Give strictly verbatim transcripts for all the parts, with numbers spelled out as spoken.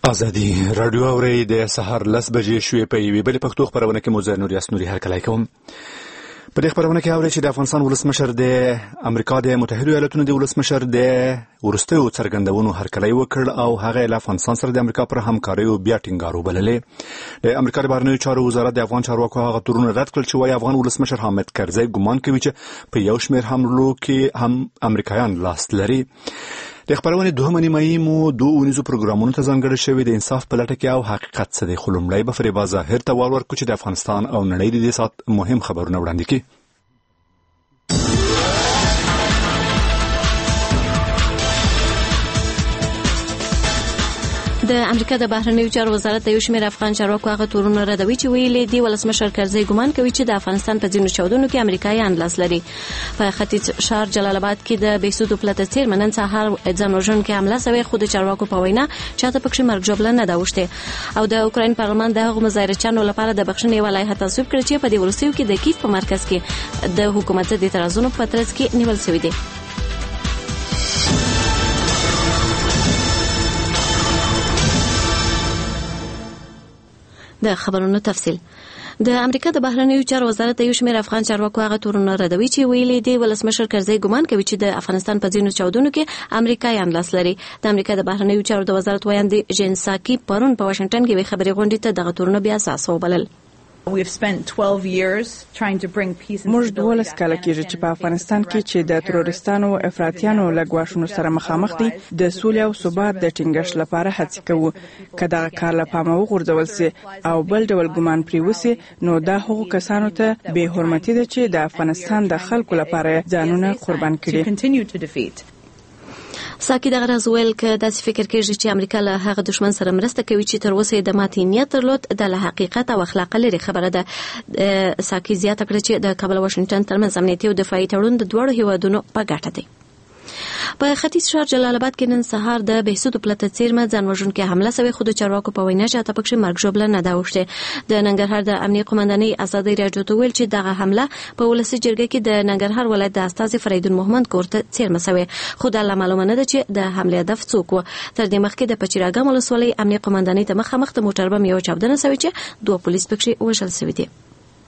ازادي رادیو اوري د سهار لس بجې شوې په یوې بلې پښتو خبرونه کې مو زه نور یاس نوري هرکلی کوم. په دې خبرونه کې اوري چې د افغانستان ولسمشر د امریکا د متحده ایالاتونو د ولسمشر د ورستیو څرګندونو هرکلی وکړ او هغه له افغانستان سره د امریکا پر همکاریو بیا ټینګار وبللې. د امریکا د بهرنیو چارو وزارت د افغان چارواکو هغه تورونه رد کړل چې وايي افغان ولسمشر حامد کرزي ګمان کوي چې په یو شمېر حملو کې هم امریکایان لاس لري. د خبرونه دوه نیمایي مو دوه اونیزو پروګرامونو ته ځانګړی شوی د انصاف په لټه کې او حقیقت څه دی. خو لومړی به فریبا ظاهر ته وار ورکړو چې د افغانستان او نړۍ د دې ساعت مهم خبرونه وړاندې کړي. د امریکا د بهرنیو چارو وزارت د یو شمېر افغان چارواکو هغه تورونه ردوي چې ویلي دي ولسمشر کرزي ګمان کوي چې د افغانستان په ځینو چاودنو کې امریکایان لاس لري. په ختیځ ښار جلال آباد کې د بهسودو پلته څیرمه نن سهار ځان وژونکې حمله شوې، خو د چارواکو په وینا چاته پکې مرګ ژوبله نه ده اوښتې. او د اوکراین پارلمان د هغو مظاهرچیانو لپاره د بخښنې یوه لایحه تصویب کړه چې په دې وروستیو کې د کیف په مرکز کې د حکومت ضد اعتراضونو په ترڅ کې نیول شوي دي. د خبرونو تفصیل. د امریکا د بهرنیو چارو وزارت د یو شمېر افغان چارواکو هغه تورونه ردوي چې ویلي دي ولسمشر کرزي ګمان کوي چې د افغانستان په ځینو چاودنو کې امریکایان لاس لري. د امریکا د بهرنیو چارو د وزارت ویاندې جین ساکي پرون په واشنگټن کې وی خبري غونډې ته دغه تورونه بیا اساس وبلل. We've spent twelve years trying to bring peace and موږ دولس کاله کېږي چې په افغانستان کې چې د تروریستانو افراطیانو لګواشونو سره مخامخ دي د سولې او ثبات د ټینګښت لپاره هڅې کوو. که دغه کار له پامه وغورځول سي او بل ډول ګمان پرې وسي نو دا هغو کسانو ته بې حرمتي ده چې د افغانستان د خلکو لپاره ځانونه قربان کړي. ساکي دغه راز ویل که داسې فکر کېږي چې امریکا له هغه دشمن سره مرسته کوي چې تر اوسه د ماتې نیت درلود، د له حقیقت او اخلاق لري خبره ده. ساکي زیاته کړه چې د کابل او واشنگټن ترمنځ امنیتي او دفاعي تړون د دواړو هیوادونو په ګټه دی. په ختیځ ښار جلال آباد کې نن سهار د بهسودو پلته څیرمه ځان وژونکې حمله شوې، خو د چارواکو په وینا چې اته پکې مرګ ژوبله نه ده اوښتې. د ننګرهار د امنیه قومندانۍ ازادۍ راډیو ته ویل چې دغه حمله په ولسي جرګه کې د ننګرهار ولایت د استازي فریدون محمد کور ته څیرمه شوې، خو دا لا معلومه نه ده چې د حملې هدف څوک و. تر دې مخکې د پچیراګام ولسوالۍ امنیه قومندانۍ ته مخامخ د موټر بم یو چاودنه شوې چې دوه پولیس پکې وژل شوي دي.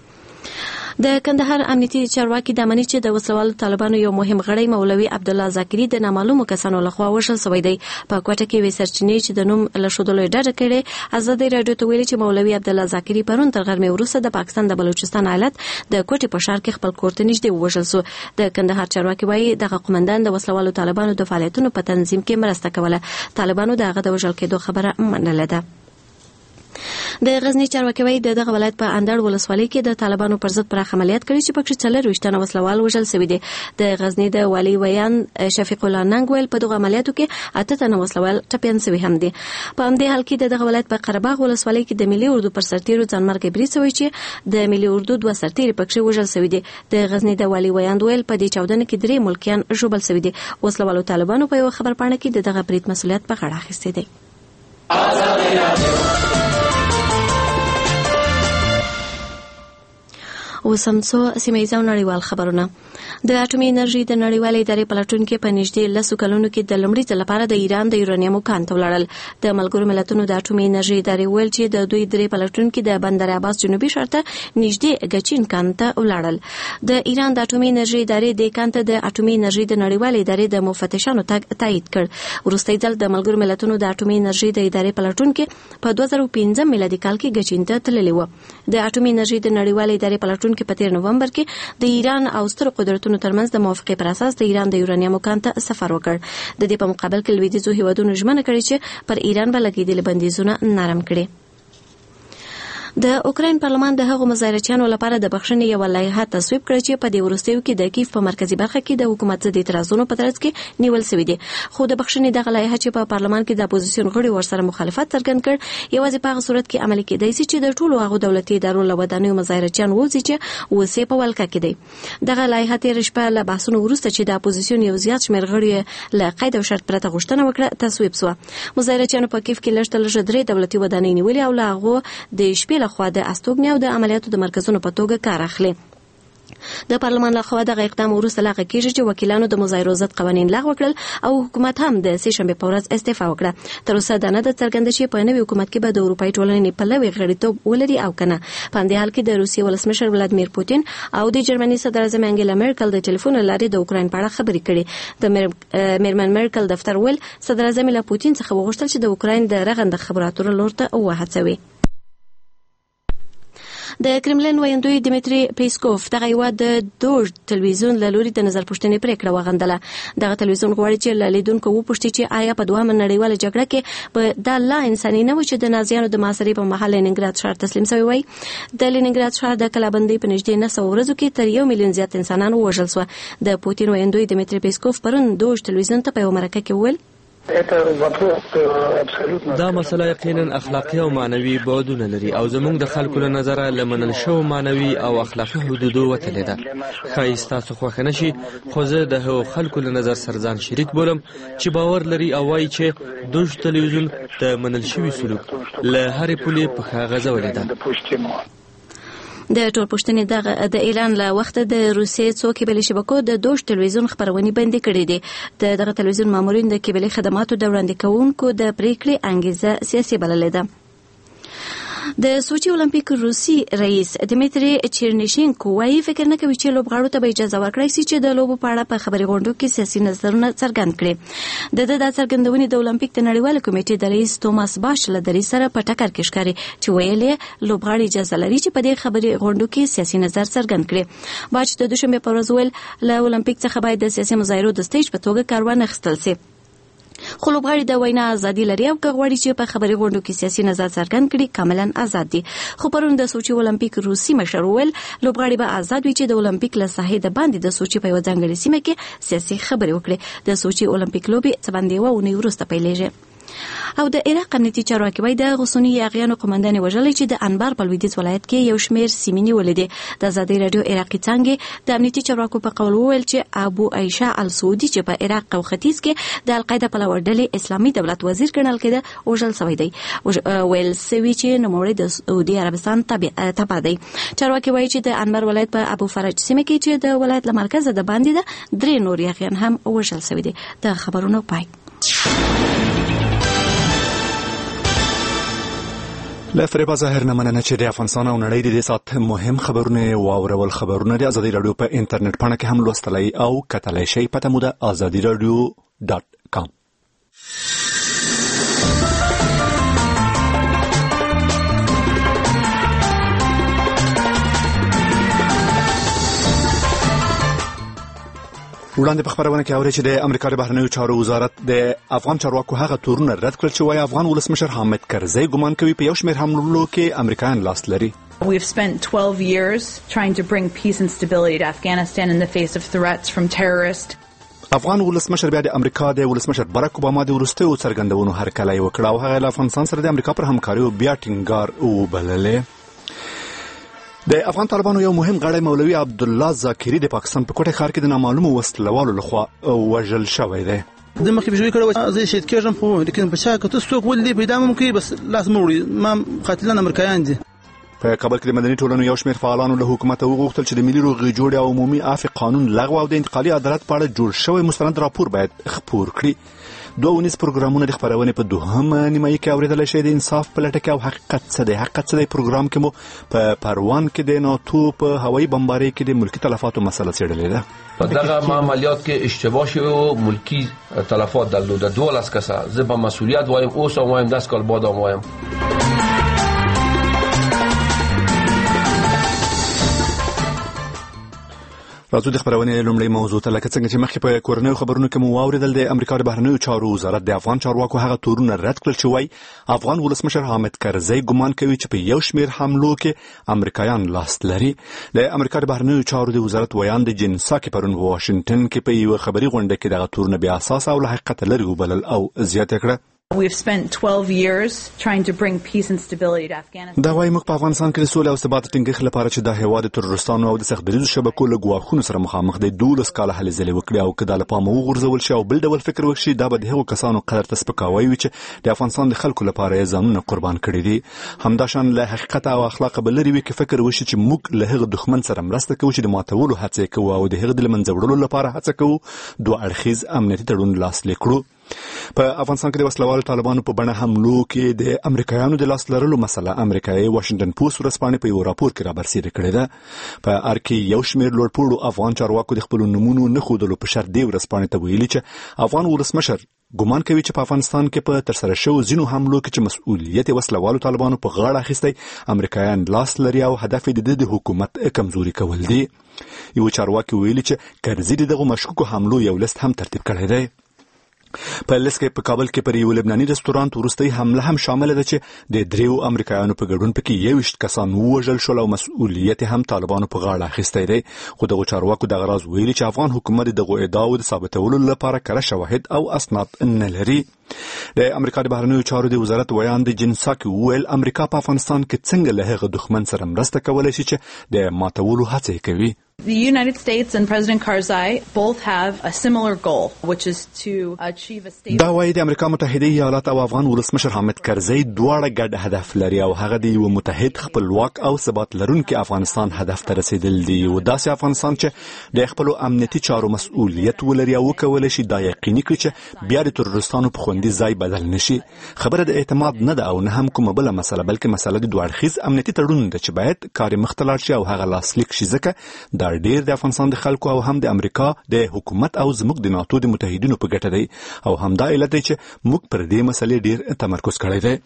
د کندهار امنیتي چارواکي د امنیت چې د وسلوالو طالبانو یو مهم غړی مولوي عبدالله زاکری د نامعلومو کسانو لخوا وژل شوی دی. په کوټه کې وی سرچینې چې د نوم له ښودلو ډډه کړې. ازادي راډیو ته ویلي چې مولوي عبدالله زاکری پرون تر غرمې وروسته د پاکستان د بلوچستان ایالت د کوټې په ښار کې خپل کور ته نږدې ووژل شو. د کندهار چارواکي وایي دغه قومندان د وسلوالو طالبانو د فعالیتونو په تنظیم کې مرسته کوله. طالبانو دغه د وژل کېدو خبره منله ده. د غزنی چارواکي وایي دغه ولایت په اندړ ولسوالۍ کې د طالبانو پر ضد پراخ عملیات کړي چې پکې څلور تنه وسلوال وژل شوي دي. د غزنی د والي ویان شفیق الله ننګ ویل په دغه عملیاتو کې اته تنه وسلوال ټپیان شوي هم دي. په همدې حال کې دغه ولایت په قرهباغ ولسوالۍ کې د ملي اردو پر سرتیرو ځانمرګي بری شوی چې د ملي اردو دوه سرتیري پکې وژل شوي دي. د غزنی د والي ویان ویل په دې چاودنه کې درې ملکیان ژوبل شوي دي. وسلوالو طالبانو په یو خبر پاڼه کې دغه برید مسؤلیت په غاړه اخیستی دی. وسمڅو سیمایي او نړیوال خبرونه. د اټومي انرژي د نړیوالې ادارې پلټونکو په نږدې لسو کلونو کې د لومړي ځل لپاره د ایران د یورانیمو کان ته ولاړل. د ملګرو ملتونو د اټومي انرژي ادارې ویل چې د دوی درې پلټونکو د بندر عباس جنوبي ښار ته نږدې ګچین کان ته ولاړل. د ایران د اټومي انرژي ادارې د کان ته د اټومي انرژي د نړیوالې ادارې د مفتشانو تګ تایید کړ. وروستي ځل د ملګرو ملتونو د اټومي انرژي د ادارې پلټونکو په دوه زره پنځه میلادي کال کې ګچین ته تللي وو. د اټومي انرژي د نړیوالې ادارې پلټونکو په تیر نومبر کې د ایران او ستر قدرتونو ترمنځ د موافقې پر اساس د ایران د یورانیمو کان ته سفر وکړ. د دې په مقابل کې لویدیځو هیوادونو ژمنه کړې چې پر ایران به لګېدلي بندیزونه نرم کړي. د اوکراین پارلمان د هغو مظاهرچیانو لپاره د بخښنې یوه لایحه تصویب کړه چې په دې وروستیو کې د کیف په مرکزي برخه کې د حکومت ضد اعتراضونو په ترڅ کې نیول شوي دي. خو د بخښنې دغه لایحه چې په پارلمان کې د اپوزیسیون غړي ورسره مخالفت څرګند کړ یوازې په هغه صورت کې عملي کېدای شي چې د ټولو هغو دولتي ادارو له ودانیو مظاهرچیان ووځي چې اوسې په ولکه کې دي. دغه لایحه تېره شپه له بحثونو وروسته چې د اپوزیسیون یو زیات شمېر غړي له قید او شرط پرته غوښتنه وکړه تصویب شوه. مظاهرچیانو په کیف کې لږ تر لږه درې دولتي ودانۍ نیولې او له هغو د شپې لخوا د استوګنې او د عملیاتو د مرکزونو په توګه کار اخلي. د پارلمان لخوا دغه اقدام وروسته لغوه کیږي چې وکیلانو د مظاهرو ضد قوانین لغوه کړل او حکومت هم د سه شنبه په ورځ استعفا وکړه. تر اوسه دا نه ده څرګنده چې په نوي حکومت کې به د اروپایي ټولنې پلوي غړیتوب ولري او کنه. په همدې حال کې د روسیې ولسمشر ولادیمیر پوتین او د جرمني صدر اعظم انګیلا مرکل د ټلیفون له لارې د اوکراین په اړه خبرې کړې. د میرمن مرکل دفتر ول صدر اعظم له پوتین څخه وغوښتل چې د اوکراین د رغنده خبرو اترو لور ته وهڅوي. د کرملین ویاندوی دیمیتری پیسکوف دغه یو د دوج تلویزیون له لوري د نظر پوښتنې پریکړه وغندله. دغه تلویزیون غواړي چې له لیدونکو وپوښتي چې آیا په دوهمه نړیواله جګړه کې په دا لا انساني نه و چې د نازیانو د محاصرې په مهال لینینګراد ښار تسلیم شوی وای. د لینینګراد ښار د کلابندۍ په نږدې نه سوه ورځو کې تر یو میلیون زیات انسانان ووژل شوه. د پوتین ویاندوی دیمیتری پیسکوف پرون دوج تلویزیون ته په یو مرکه کې وویل دا مسله یقینا اخلاقی او معنوي بعدونه لري او زموږ د خلکو له نظره لمنل شو معنوي او اخلاقی حدودو وتلې ده. ښایي ستاسو خوښه نشي خو زه د هغو خلکو له نظر سره ځان شریک بولم چې باور لري او وایي چې دوج تلویزیون د منل شوي سلوک له هرې پولې په ښه غځولې ده. د ټول پښتنې د اعلان له وخت د روسیې څو کیبلي شبکو د دوج تلویزیون خبرونه بندي کړې دي. د دغه تلویزیون مامورین د کیبلي خدماتو د وړاندې کوونکو د پریکړې انګیزه سیاسي بللې ده. د سوچي اولمپیک روسي رئیس دمیتری چیرنیشینکو وايي فکر نه کوي چې لوبغاړو ته به اجازه ورکړي شي چې د لوبو په اړه په خبري غونډو کې سیاسي نظرونه څرګند کړي. د د د څرګندونې د اولمپیک د نړیوال کمیټې د رئیس توماس باش له درې سره په ټکر کې ښکاري چې ویلي لوبغاړي اجازه لري چې په دې خبري غونډو کې سیاسي نظر څرګند کړي. باش د دوشنبه په ورځ ویل له اولمپیک څخه باید د سیاسي مظاهرو د سټیج په توګه کار وانه اخیستل شي. خو لوبغاړي د وینا ازادي لري او که غواړي چې په خبري غونډو کې سیاسي نظر څرګند کړي کاملا آزاد دي. خو پرون د سوچي اولمپیک روسي مشر ویل لوبغاړي به آزاد وي چې د اولمپیک له ساحې د باندې د سوچي په یو ځانګړي سیمه کې سیاسي خبري وکړي. د سوچي اولمپیک لوبي څه باندې و او نه ورسته پیلېږي. او د عراق امنیتي چارواکي وایي د غصوني یاغیانو قومندان وژلې چې د انبار په لویدیځ ولایت کې یو شمیر سیمې نیولې دي. د ازادي رادیو عراقي څانګې د امنیتي چارواکو په قول وویل چې ابو عائشه السعودي چې په عراق او ختیځ کې د القاعده په لور ډلې اسلامي دولت وزیر ګڼل کېده وژل شوی دی. ویل سوي چې نوموړی د سعودي عربستان تابع دی. چارواکي وایي چې د انبار ولایت په ابو فرج سیمه کې چې د ولایت له مرکزه د باندې ده درې نور یاغیان هم وژل شوی دي. د خبرونو پای. له فریبا ظاهر نه مننه چې د افغانستان او نړۍ د دې سات مهم خبرونه واورول. خبرونه د ازادي رادیو په انټرنیټ پاڼه کې هم لوستلای او کتلای شئ. پته مو ده ازادي رادیو ډاټ کام. وړاندې په خبرونه کې اوري چې د امریکا د بهرنیو چارو وزارت د افغان چارواکو هغه تورونه رد کړل چې وايي افغان ولسمشر حامد کرزي ګمان کوي په یو شمېر حملو کې امریکایان لاس لري. We've spent twelve years trying to bring peace and stability to Afghanistan in the face of threats from terrorists. افغان ولسمشر بیا د امریکا د ولسمشر باراک اوباما د وروستیو څرګندونو هرکلی وکړ او هغه له افغانستان سره د امریکا پر همکارۍ بیا ټینګار وبللې. د افغان طالبانو یو مهم غړی مولوي عبدالله زاکری د پاکستان په کوټه ښار کې د نامعلومو وسلوالو لخوا وژل شوی دی. د مخې بجوړ کړو زه شهید کېږم خو لیکن په شا کې تاسو ولې پیدا ممکن بس لاس موري ما قاتلان امریکایان دي. په کابل کې د مدني ټولنو یو شمېر فعالانو له حکومت وغوښتل چې د ملي روغې جوړې او عمومي عفو قانون لغوه او د انتقالي عدالت په اړه جوړ شوی مستند راپور باید خپور کړي. دوه ونیز پروګرامونه د خبرونې په دوهمه نیمایي کې اوریدل شوی د انصاف په لټه کې او حقیقت څه دی حقیقت څه دی پروګرام کې مو په پروان کې د ناتو په هوایي بمبارۍ کې د ملکی تلفاتو مسله څېړلې ده. دغه عملیات کې اشتباه شوی او ملکی تلفات درلوده. دولس کسه زه به مسئولیت وایم اوس هم وایم داس کال بعد هم وایم. راځو د خبرونې لومړی موضوع ته. لکه څنګه چې مخکې په کورنیو خبرونو کې مو واوریدل د امریکا د بهرنیو چارو وزارت د افغان چارواکو هغه تورونه رد کړل چې وایي افغان ولسمشر حامد کرزي ګمان کوي چې په یو شمېر حملو کې امریکایان لاس لري. د امریکا د بهرنیو چارو د وزارت ویان د جن ساکي پرون واشنگټن کې په یو خبري غونډه کې دغه تورونه بیا اساس او له حقیقت لري وبلل او زیاته کړه We've spent twelve years trying to bring peace and stability to Afghanistan. دا وايي موږ په افغانستان کې د سولې او ثبات ټینګښت لپاره چې د هېواد د تروریستانو او د سختدریزو شبکو له ګواښونو سره مخامخ دی دولس کاله هلې ځلې وکړي او که دا له پامه وغورځول شي او بل ډول فکر وکړي دا به د هغو کسانو قدر ته سپکاوی وي چې د افغانستان د خلکو لپاره یې ځانونه قربان کړي دي. همداشان له حقیقت او اخلاق به لرې وي که فکر وشي چې موږ له هغه دښمن سره مرسته کوو چې د ماتولو هڅه یې کوو او د هغه د له منځه وړلو لپاره هڅه کوو دوه اړخیز امنیتي تړون لاسلیک کړو. په افغانستان کې د وسلوالو طالبانو په بڼه حملو کې د امریکایانو د لاس لرلو مسله امریکایي واشنگټن پوسټ ورځپاڼې په یو راپور کې رابرسېره کړې ده. په ار کې یو شمېر لوړپوړو افغان چارواکو د خپلو نومونو نه ښودلو په شرط دې ورځپاڼې ته ویلي چې افغان ولسمشر ګمان کوي چې په افغانستان کې په ترسره شوو ځینو حملو کې چې مسؤلیت وسلوالو طالبانو په غاړه اخیستی امریکایان لاس لري او هدف یې د حکومت کمزوري کول دي. یو چارواکي ویلي چې کرزي دغه مشکوکو حملو یو لیست هم ترتیب کړی دی. په لیست کې په کابل کې پر یو لبناني رستورانت وروستۍ حمله هم شامل ده چې د دریو امریکایانو په ګډون پکې یوویشت کسان ووژل شول او مسؤلیت هم طالبانو په غاړه اخیستی دی. خو دغو چارواکو دغه راز ویلي چې افغان حکومت دغو ادعاو د ثابتولو لپاره کره شواهد او اسناد نه لري. د امریکا د بهرنیو چارو د وزارت ویان د جنساکي وویل امریکا په افغانستان کې څنګه له هغه دښمن سره مرسته کولی شي چې د ماتولو هڅه یې کوي. The United States and President Karzai both have a similar goal, which is to achieve a stable. دا وايي د امریکا متحده ایالات او افغان ولسمشر حامد کرزي دواړه ګډ هدف لري او هغه د یو متحد خپلواک او ثبات لرونکي افغانستان هدف ته رسیدل دي. او داسې افغانستان چې د خپل امنیتي چارو مسؤلیت ولري او وکولای شي دا یقیني کړي چې بیا د تروریستانو په خوندي ځای بدل نشي. خبره د اعتماد نه ده او نه هم کومه بله مسله بلکې مسله د دوه اړخیز امنیتي تړون ده چې باید کار مخ ته لاړ شي او هغه لاسلیک شي ځکه دا ډیر د افغانستان د خلکو او هم د امریکا د حکومت او زموږ د ناتو د متحدینو په ګټه دی او همدا علت دی چې موږ پر دې مسلې ډیر تمرکز کړی دی.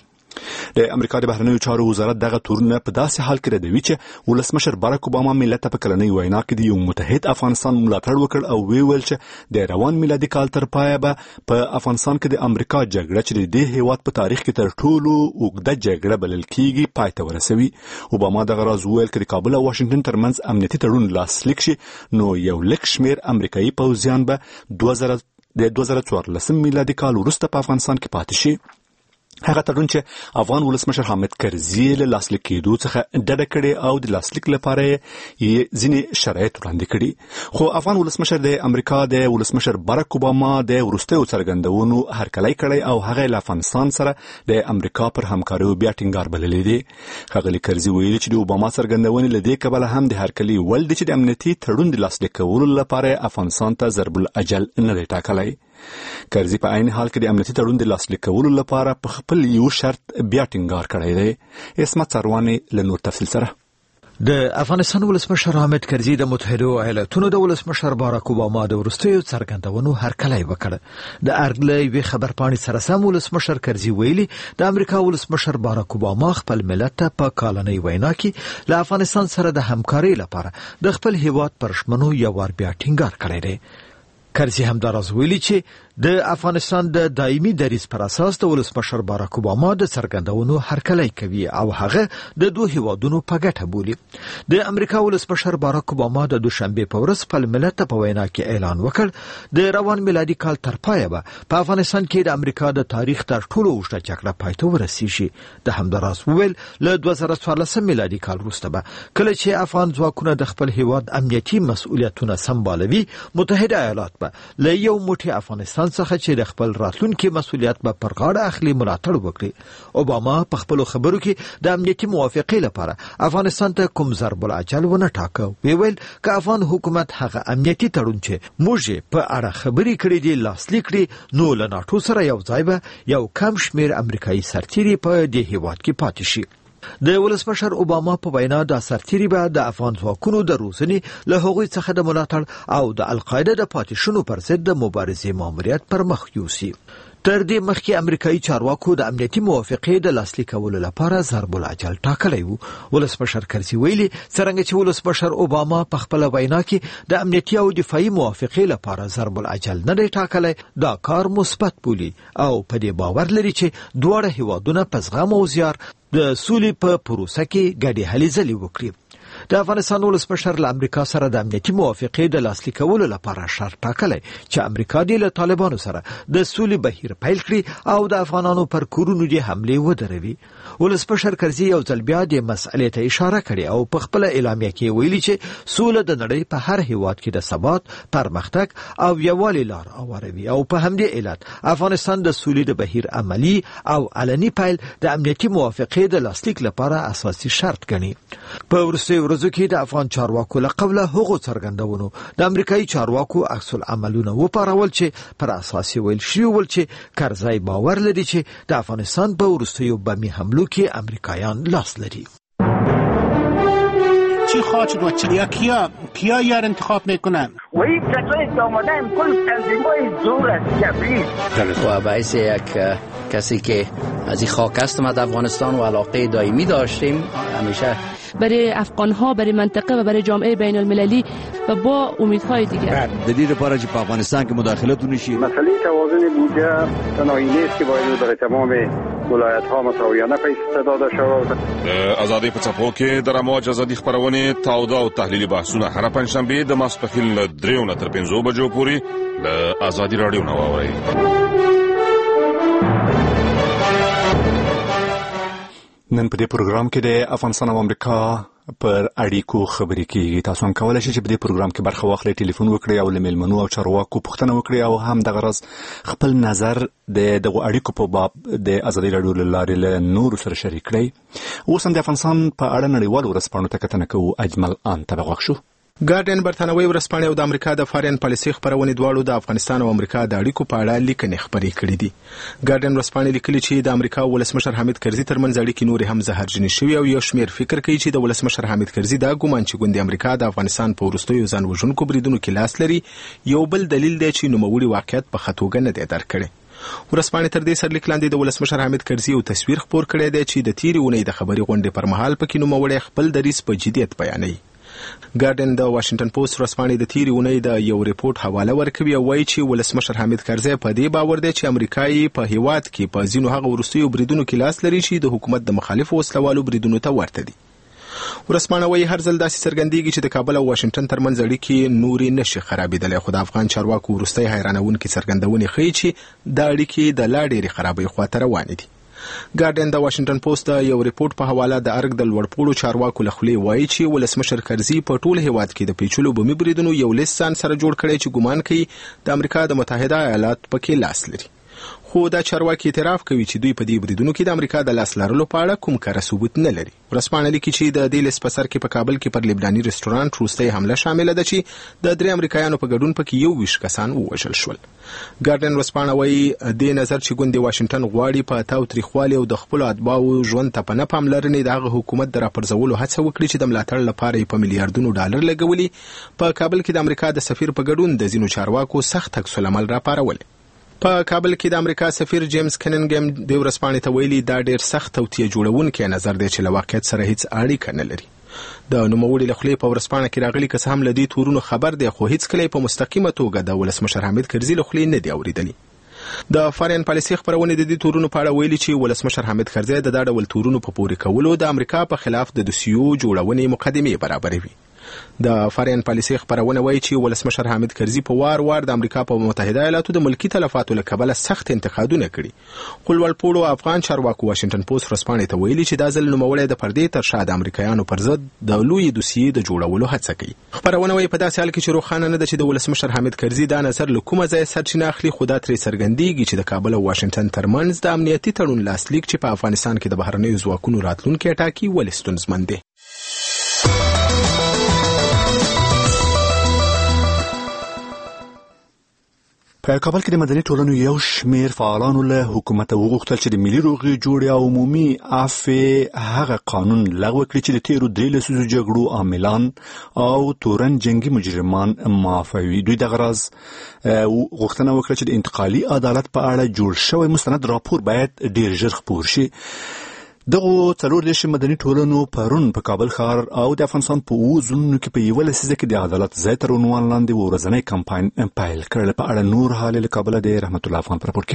د امریکا د بهرنیو چارو وزارت دغه تورونه په داسې حال کې ردوي چې ولسمشر باراک اوباما ملت په کلنۍ وینا کې د یو متحد افغانستان ملاتړ وکړ او وی ویل چې د روان میلادي کال تر پایه به په افغانستان کې د امریکا جګړه چې د دې هیواد په تاریخ کې تر ټولو اوږده جګړه بلل کیږي پای ته ورسوي. اوباما دغه راز ویل چې د کابل او واشنگټن ترمنځ امنیتي تړون لاسلیک شي نو یو لږ شمېر امریکایي پوځیان به دوه زره د دوه زره څوارلسم میلادي کال وروسته په افغانستان کې پاتې شي. هغه تړون چې افغان ولسمشر حامد کرزي له لاسلیک کېدو څخه ډډه کړې او د لاسلیک لپاره یې ځینې شرایط وړاندې کړي. خو افغان ولسمشر د امریکا د ولسمشر باراک اوباما د وروستیو څرګندونو هرکلی کړی او هغه له افغانستان سره د امریکا پر همکاریو بیا ټینګار بللی دی. ښاغلي کرزي ویلي چې د اوباما څرګندونې له دې کبله هم د هرکلي وړ دي چې د امنیتي تړون د لاسلیک کولو لپاره افغانستان ته ضرب الاجل نه دی ټاکلی. کرزي په عین حال کې د امنیتي تړون د لاسلیک کولو لپاره په خپل یو شرط بیا ټینګار کړی دی. اسمت سرواني له نور تفصیل سره. د افغانستان ولسمشر حامد کرزي د متحده ایالاتونو د ولسمشر باراک اوباما د وروستیو څرګندونو هرکلی وکړ. د ارګلې وی خبرپاڼې سره سم ولسمشر کرزي ویلي د امریکا ولسمشر باراک اوباما خپل ملت ته په کالنۍ وینا کې له افغانستان سره د همکارۍ لپاره د خپل هیواد پر شمنو یو ور بیا ټینګار کړی دی. کرزي هم دراز ویلي چې د افغانستان د دایمي دریځ پر اساس د ولسمشر باراک اوباما د څرګندونو هرکلی کوي او هغه د دوه هیوادونو په ګټه بولي. د امریکا ولسمشر باراک اوباما د دوشنبه په ورځ خپل ملت په وینا کې اعلان وکړ د روان میلادي کال تر پایه به په افغانستان کې د امریکا د تاریخ تر ټولو اوږده جګړه پای ته ورسیږي. د همداراز ویل له دوه زره څوارلسم میلادي کال وروسته به کله چې افغان ځواکونه د خپل هیواد امنیتي مسؤلیتونه سمبالوي متحده ایالات له یو موټی افغانستان څخه چې د خپل راتلونکي مسؤلیت به پر غاړه اخلي ملاتړ وکړي. اوباما په خپل خبرو کې د امنیتي موافقې لپاره افغانستان ته کوم ضرب الاجل ونه ټاکه. وی ویل چې افغان حکومت هغه امنیتي تړون چې موږ په اړه خبرې کړې دي لاسلیک کړي نو له ناتو سره یو ځای به یو کم شمیر امریکایي سرتیري په دې هیواد کې پاتې شي. د ولسمشر اوباما په وینا د سرتیري به د افغان ځواکونو د روزنې له هغوی څخه د ملاتړ او د القاعده د پاتې شونو پر ضد د مبارزې ماموریت پر مخ یوسي. تر دې مخکې امریکایي چارواکو د امنیتي موافقې د لاسلیک کولو لپاره ضرب الاجل ټاکلی و. ولسمشر کرزي ویلي څرنګه چې ولسمشر اوباما په خپل وینا کې د امنیتي او دفاعي موافقې لپاره ضرب الاجل نه دی ټاکلی دا کار مثبت بولي او په دې باور لري چې دواړه هیوادونه په زغم او زیار د سولې په پروسه کې ګډې هلې ځلې وکړي. د افغانستان ولسمشر له امریکا سره د امنیتي موافقې د لاسلیک کولو لپاره شرط ټاکلی چې امریکا دې له طالبانو سره د سولې بهیر پیل کړي او د افغانانو پر کورونو دې حملې ودروي. ولسمشر کرزي یو ځل بیا د مسئلې ته اشاره کړې او په خپل اعلامیه کې ویلي چې سوله د نړۍ په هر هیواد کې د ثبات، پرمختګ او یووالي لار هواروي او په همدې علت افغانستان د سولې د بهیر عملی او علني پیل د امنیتي موافقې د لاسلیک لپاره اساسي شرط ګڼي. په وروستیو ورځو کې د افغان چارواکو له قبله هغو څرګندونو د امریکایي چارواکو عکس العملونه وپارول چې پر اساس ویل شوي ول چې کرزی باور لري چې د افغانستان په وروستیو بمي حملو کې امریکایان لاس لري. چی خواهد و چریا کیا کیا یار انتخاب میکنن و این کسایی که آمدن کل تنظیم‌های زور است جبری. و باعث یک کسی که از این خاک هستم از افغانستان و علاقه دائمی داشتیم همیشه برای افغان‌ها، برای منطقه و برای جامعه بین المللی و با امیدهای دیگر. د دې لپاره چې په افغانستان کې مداخلت ونشي. مسئله توازن بودجه تنهایی نیست که باید برای تمام ولایت‌ها مساویانه پیش داده شود. آزادی په څپو کې د رموج ازادي خبرونه تاوده او تحلیلي بحثونه هر پنځشنبه د ماسپښین له دریو نه تر پنځو بجو پورې له آزادي رادیو نه واورئ. نن په دې پروګرام کې د افغانستان او امریکا پر اړیکو خبرې کیږي. تاسو هم کولای شئ چې په دې پروګرام کې برخه واخلئ، ټلیفون وکړئ او له میلمنو او چارواکو پوښتنه وکړئ او هم دغه راز خپل نظر د دغه اړیکو په باب د ازادي رادیو له لارې له نورو سره شریک کړئ. اوس هم د افغانستان په اړه نړیوالو ورځپاڼو ته کتنه کوو. اجمل آن ته غوښ شو. ګارډین برتانوي ورځپاڼې او د امریکا د فارین پالیسي خبرونه دواړو د افغانستان او امریکا د اړیکو په اړه لیکنې خبرې کړې دي. ګارډین ورځپاڼې لیکلي چې د امریکا ولسمشر حامد کرزي ترمنځ اړیکې نور هم زهرجنې شوې او یو شمېر فکر کوي چې د ولسمشر حامد کرزي دا ګومان چې ګوند امریکا د افغانستان په وروستیو ځان وژونکو بریدونو کې لاس لري یو بل دلیل دی چې نوموړي واقعیت په خطوګه نه دی درک کړی. ورځپاڼې تر دې سرلیک لاندې د ولسمشر حامد کرزي یو تصویر خپور کړی دی چې د تیرې اونۍ د خبري غونډې پر مهال پکې نوموړی خپل دریځ په جدیت بیانوي. ګارډین د واشنگټن پوسټ ورځپاڼې د تیرې اونۍ د یو ریپورت حواله ورکوي او وایي چې ولسمشر حامد کرزي په دې باور دی چې امریکایي په هیواد کې په ځینو هغه وروستیو بریدونو کې لاس لري چې د حکومت د مخالفو وسلوالو بریدونو ته ورته دي. ورځپاڼه وایي هر ځل داسې څرګندېږي چې د کابل او واشنگټن ترمنځ اړیکې نورې نشي خرابېدلی، خو د افغان چارواکو وروستۍ حیرانوونکې څرګندونې ښیي چې دا اړیکې د لا ډېرې خرابۍ خواته روانې دي. ګارډین د واشنگټن پوسټ د یو ریپورت په حواله د ارګ د لوړپوړو چارواکو له خولې وایي چې ولسمشر کرزي په ټول هیواد کې د پیچلو بمي بریدونو یو لیست ځان سره جوړ کړی چې ګومان کوي د امریکا د متحده ایالات پکې لاس لري. خو دا چارواکي اعتراف کوي چې دوی په دې بریدونو کې د امریکا د لاس لرلو په اړه کوم کار ثبوت نه لري. ورځپاڼه لیکي چې د دې لیست په سر کې په کابل کې پر لبناني رستورانت وروستۍ حمله شامله ده چې د درې امریکایانو په ګډون پکې یو ویشت کسان ووژل شول. ګارډین ورځپاڼه وایي دې نظر چې ګوند واشنگټن غواړي په تاوتریخوالي او د خپلو اتباعو ژوند ته په نه پاملرنې د هغه حکومت د راپرځولو هڅه وکړي چې د ملاتړ لپاره یې په میلیارډونو ډالر لګولي. په کابل کې د امریکا د سفیر په ګډون د ځینو چارواکو سخت عکس العمل راپارولي. په کابل کې د امریکا سفیر جیمز کننګم د ورځپاڼې ته ویلي دا ډېر سخت توطیه جوړونکی نظر دی چې له واقعیت سره هیڅ اړیکه نه لري. د نوموړي له خولې په ورځپاڼه کې راغلي که څه هم له دې تورونو خبر دی خو هیڅکله په مستقیمه توګه د ولسمشر حامد کرزي له خولې نه دی اورېدلی. د فارین پالیسي خبرونه د دې تورونو په اړه ویلي چې ولسمشر حامد کرزي د دا ډول تورونو په پورې کولو د امریکا په خلاف د دوسیو جوړونې مقدمې برابروي. د فارین پالیسي خبرونه وایي چې ولسمشر حامد کرزي په وار وار د امریکا په متحده ایالاتو د ملکی تلفاتو له کبله سخت انتقادونه کړي. خو لوړپوړو افغان چارواکو واشنگټن پوسټ ورځپاڼې ته ویلي چې دا ځل نوموړی د پردې تر شا د امریکایانو پر ضد د لوی دوسیې د جوړولو هڅه کوي. خبرونه وایي په داسې حال کې چې روښانه نه ده چې د ولسمشر حامد کرزي دا نظر له کومه ځایه سرچینه اخلي، خو دا ترې څرګندېږي چې د کابل او واشنگټن ترمنځ د امنیتي تړون لاسلیک چې په افغانستان کې د بهرنیو ځواکونو راتلونکی ټاکي ولې ستونزمن دی. په کابل کې د مدني ټولنو یو شمېر فعالانو له حکومت وغوښتل چې د ملي روغې جوړې او عمومي عفوې هغه قانون لغوه کړي چې د تیرو درې لسیزو جګړو عاملان او تورن جنگي مجرمان معافوي. دوی دغه راز غوښتنه وکړه چې د انتقالي عدالت په اړه جوړ شوی مستند راپور باید ډیر ژر خپور شي. دغه څلور دیش مدني ټولنو پرون په کابل ښار او د افغانستان په اوو ځایونو کې په یوه لسیزه کې د عدالت ځای تر عنوان لاندې ورځنی کمپاین پیل کړل. په اړه نور حال له کابل د رحمت الله افغان راپور کې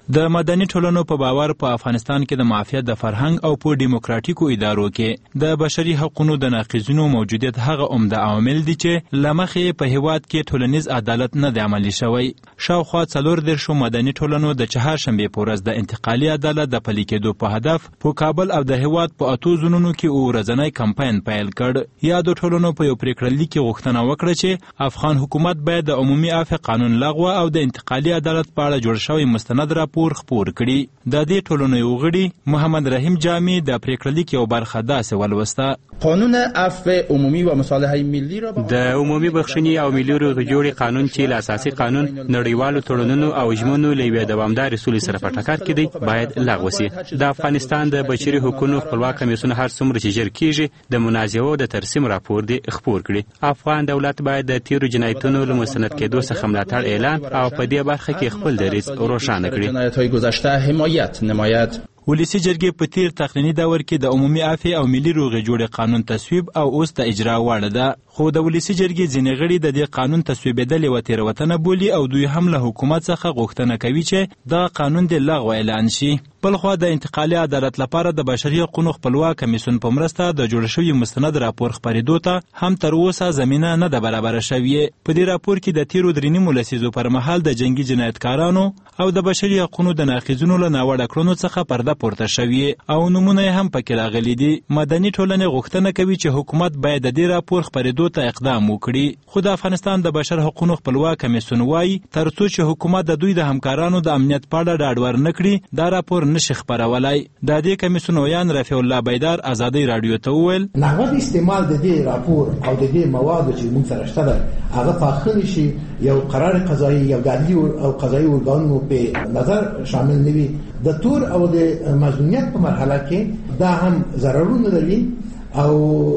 د مدني ټولنو په باور په افغانستان کې د معافیت د فرهنګ او په دیموکراتیکو ادارو کې د بشري حقوقو د ناقضینو موجودیت هغه عمده عوامل دي چې لمخې په هیواد کې ټولنیز عدالت نه دی عملي شوی. شاوخوا څلور دېرشو مدني ټولنو د چهارشنبې په ورځ د انتقالي عدالت د پلي کېدو په هدف په کابل او د هیواد په اتو زونونو کې ورځنی کمپاین پیل کړ. یادو ټولنو په یو پریکړه لیک کې غوښتنه وکړه چې افغان حکومت باید د عمومي عفو قانون لغوه او د انتقالي عدالت په اړه جوړ شوی مستند راپور خپور کړي. د دې ټولنو یو غړي محمد رحیم جامی د پریکړه لیک یو برخه داسې ولوسته. قانون عفو عمومی و مصالح ملی را د عمومي بخښنې او ملي روغې جوړې قانون چې له اساسي قانون نړیوالو تړونونو او ژمنو له یوې دوامدارې سولې سره په ټکر کې دی باید لغوه سي. د افغانستان د بشري حقوقو خپلواک کمیسیون هر څومره چې ژر کېږي د منازعو د ترسیم راپور دی خپور کړي. افغان دولت باید د تیرو جنایتونو له مستند کېدو څخه ملاتړ اعلان او په دې برخه کې خپل دریځ روښانه کړي. جنایت‌های گذشته حمایت نماید. ولسی جرګې په تیر تقنینی دور کې د عمومي عفو او ملي روغې جوړې قانون تصویب او اوس د اجرا وړ ده. خو د ولسی جرګې ځینې غړي د دې قانون تصویبېدل یوه تېروتنه بولي او دوی هم له حکومت څخه غوښتنه کوي چې دا قانون د لغوه اعلان شي. بلخوا د انتقالي عدالت لپاره د بشري حقوقو خپلواک کمیسیون په مرسته د جوړ شوي مستند راپور خپرېدو ته هم تر اوسه زمینه نه ده برابره شوې. په دې راپور کې د تیرو درې نیمو لسیزو پر مهال د جنګي جنایتکارانو او د بشري حقوقو د ناقضینو له ناوړه کړنو څخه پرده پورته شوې او نمونه یې هم پکې راغلي دي. مدني ټولنې غوښتنه کوي چې حکومت باید د دې راپور خپرېدو ته اقدام وکړي. خو د افغانستان د بشر حقوقو خپلواک کمیسیون وایي تر څو چې حکومت د دوی د همکارانو د امنیت په اړه ډاډ ورنه کړي دا راپور نشي خپرولای. د دې کمیسیون ویان رفیع الله بیدار ازادي رادیو ته وویل نحوه استعمال د دې راپور او د دې موادو چې موږ سره شته ده هغه پاخلی شي یو قرار قضایي یو عدالي او قضایي ورګانو په نظر شامل نه وي. د تور او د مظلومیت په مرحله کې دا هم ضررونه لري او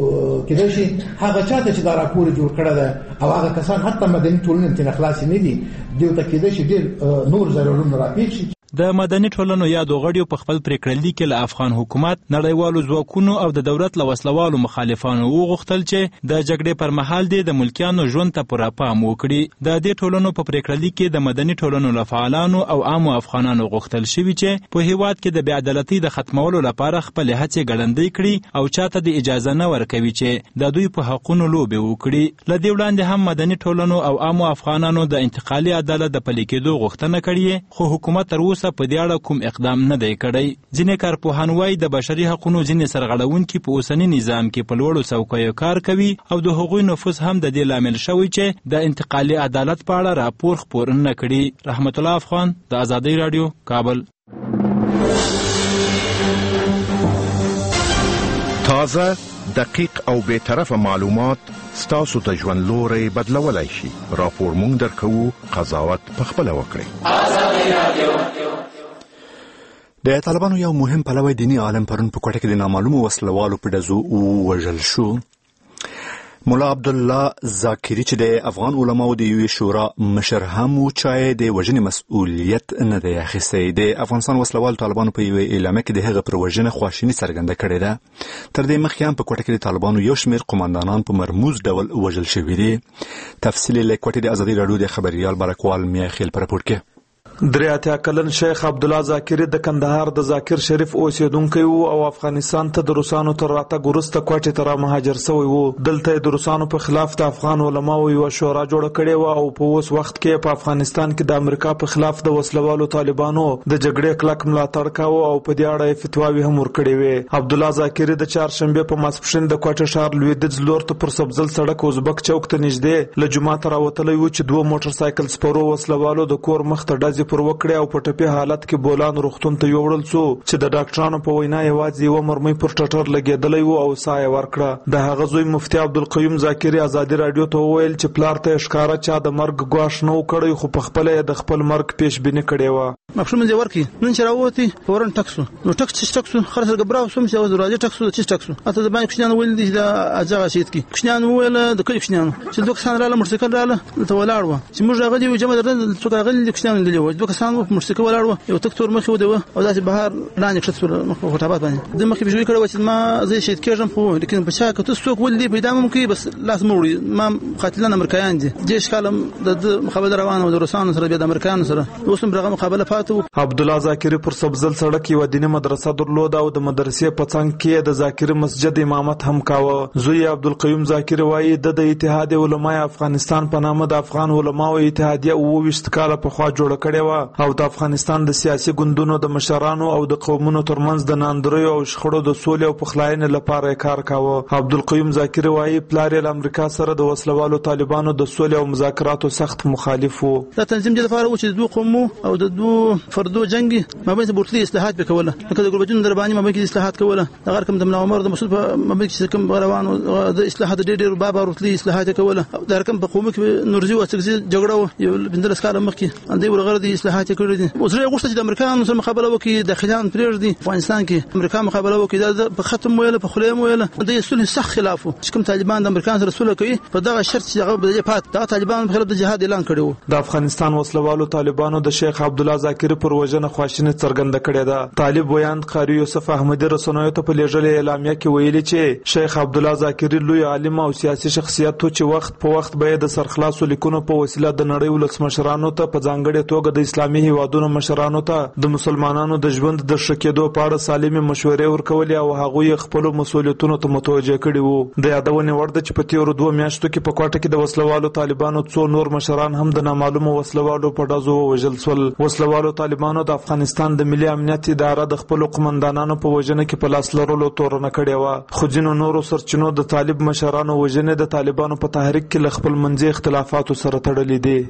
کله چې هغه چاته چې دا راپور جوړ کړی ده او هغه کسان حتی مدني ټولنې ته خلاص نه دي دوی ته کېدای شي ډېر نور ضررونه راپېښ شي. د مدني ټولنو یادو غړیو په خپل پریکړه لیک کې له افغان حکومت نړیوالو ځواکونو او د دولت له وسلوالو مخالفانو وغوښتل چې د جګړې پر مهال د ملکیانو ژوند ته پوره پام وکړي. د دې ټولنو په پریکړه لیک کې د مدني ټولنو له فعالانو او عامو افغانانو غوښتل شوي چې په هیواد کې د بې عدالتۍ د ختمولو لپاره خپل هڅې ګړندۍ کړي او چاته د اجازه نه ورکوي چې د دوی په حقونو لوبې وکړي. له دې وړاندې هم مدني ټولنو او عامو افغانانو د انتقالي عدالت د پلي کېدو غوښتنه کړې خو حکومت تر اوسه په دې اړه کوم اقدام نه دی کړی. ځینې کارپوهان وایي د بشري حقوقو ځینې سرغړونکي په اوسني نظام کې په لوړو څوکیو کار کوي او د هغوی نفوذ هم د دې لامل شوی چې د انتقالي عدالت په اړه راپور خپور نه کړي. رحمت الله افغان د ازادي رادیو کابل. تازه دقیق او بے طرفه معلومات ستاسو ته ژوند لوري بدلولای شي. راپور مونږ درکوو قضاوت په خپل وکړئ. ازادي رادیو. د طالبانو یو مهم پلوی دینی عالم پرون په کوټه کې د نامعلومو وسلوالو په ډزو ووژل شو. مولا عبدالله زاکری چې د افغان علماو د یوې شورا مشر هم و چې د وژنې مسؤلیت نه دی اخیستی. د افغانستان وسلوالو طالبانو په یوې اعلامیه کې د هغه پر وژنه خواشیني څرګنده کړې ده. تر دې مخکې هم په کوټه کې د طالبانو یو شمېر قماندانان په مرموز ډول وژل شوي دي. تفصیل له کوټې د ازادي رادیو د خبریال برکوال میاخیل پر راپور کې. درې اتیا کلن شیخ عبدالله زاکری د کندهار د ذاکر شریف اوسیدونکی وو او افغانستان ته د روسانو تر راتګ وروسته کوټې ته مهاجر شوی وو. دلته د روسانو په خلاف د افغان علماو یو شورا جوړه کړې و او په اوس وخت کې په افغانستان کې د امریکا په خلاف د وسلوالو طالبانو د جګړې کلک ملاتړ کاوه او په دې اړه فتواوی هم ورکړې وې. عبدالله زاکری د چهارشنبه په ماسپښین د کوټې ښار لویدیځ لور ته پر سبزل سړک ازبک چوک ته نږدې له جومات راوتلی وو چې دوه موټر سایکل سپرو وسلوالو د کور مخ ته ډزې پر وکړې او په ټپي حالت کې بولان روغتون ته یوړل شو چې د ډاکټرانو په وینا یوازې یو مرمۍ پر ټټر لګېدلی وو او ساه یې ورکړه. د هغه زوی مفتي عبدالقیوم زاکری ازادي رادیو ته وویل چې پلار ته ښکاره چا د مرګ ګواښ نه و کړی خو په خپله یې د خپل مرګ پیش بیني کړې وه. مخشوم دې ورکی نن چې راووتې فورن ټک شو نو ټک چې ټک شو خلاص ګبراو سوم چې اوس راځي ټک شو چې ټک شو اته د باندې کښنان ویل دي د اځه شیت کې کښنان ویل د کلی کښنان چې دوه کسان رااله مرسکل رااله ته ولاړ و چې موږ راغلي و جمع درته څو راغلي کښنان دي و دوه کسان مرسکل ولاړ و یو تکتور مخې ودوه او داسې بهر لاندې کښت پر مخ په خټابات باندې د مخې بجوي کړو چې ما زه شهید کېږم خو لیکن په چا کته څوک ولې پیدا ممکن بس لاس موړي ما قاتلان امریکایان دي جيش کالم د مخابره روانه د روسانو سره د امریکایانو سره اوس هم برغه مقابله تلفات. عبد الله ذاکری پر سبزل سړک یو دیني مدرسه درلود او د مدرسې په څنګ کې د ذاکری مسجد امامت هم کاوه. زوی عبدالقیوم ذاکری وایي د اتحاد علماء افغانستان په نامه د افغان علماو اتحادیه اوه ویشت کاله پخوا جوړه کړې وه او د افغانستان د سیاسي ګوندونو د مشرانو او د قومونو ترمنځ د ناندریو او شخړو د سولې او پخلاینې لپاره کار کاوه. عبدالقیوم ذاکری وایي پلار یې له امریکا سره د وسلوالو طالبانو د سولې او مذاکراتو سخت مخالف و. دا تنظیم د لپاره و چې دوه قومو او د دوه فردو جنگي مابین بورتلي اصلاحات وکوله، لکه د ګوربچون درباني مابین کې اصلاحات کوله، د غرکم د ملا عمر د مسعود په مابین کې کوم روانو د اصلاحات ډېر ډېر بابا ورتلي اصلاحات کوله. د هرکم په قوم کې نورزي او څګزي جګړه و یو بندل کال مخکې اندې ورغره د اصلاحات کړې دي. اوس یې غوښتل چې د امریکایانو سره مقابله وکړي، د خلیان پرېږدي افغانستان کې امریکا مقابله وکړي. دا په ختم ویل په خلیم ویل د صلح سخت خلاف و چې کوم طالبان د امریکایانو سره صلح کوي په دغه شرط چې هغه به پات دا طالبان په خلاف د جهاد اعلان کړی و. د افغانستان وسلوالو طالبانو د شیخ عبد الله ذاکری پر وژنه خواشیني څرګنده کړې ده. طالب ویاند قاری یوسف احمدی رسنیو ته په لېږلې اعلامیه کې ویلي چې شیخ عبد الله ذاکری لوی عالم او سیاسي شخصیت و چې وخت په وخت به د سرخلاصو لیکونو په وسیله د نړۍ ولسمشرانو ته په ځانګړې توګه د اسلامي هیوادونو مشرانو ته د مسلمانانو د ژوند د ښه کېدو په اړه سالمې مشورې ورکولې او هغوی خپلو مسؤلیتونو ته متوجه کړي وو. د یادونې وړ ده چې په تېرو دوه میاشتو کې په کوټه کې د وسلوالو طالبانو څو نور مشران هم د نامعلومو وسلوالو په ډزو ووژل شول. وسلوالو طالبانو د افغانستان د ملي امنیت اداره د خپلو قمندانانو په وژنه کې په لاس لرلو تورنه کړې وه، خو ځینو نورو سرچینو د طالب مشرانو وژنې د طالبانو په تحریک کې له خپل منځي اختلافاتو سره تړلې دي.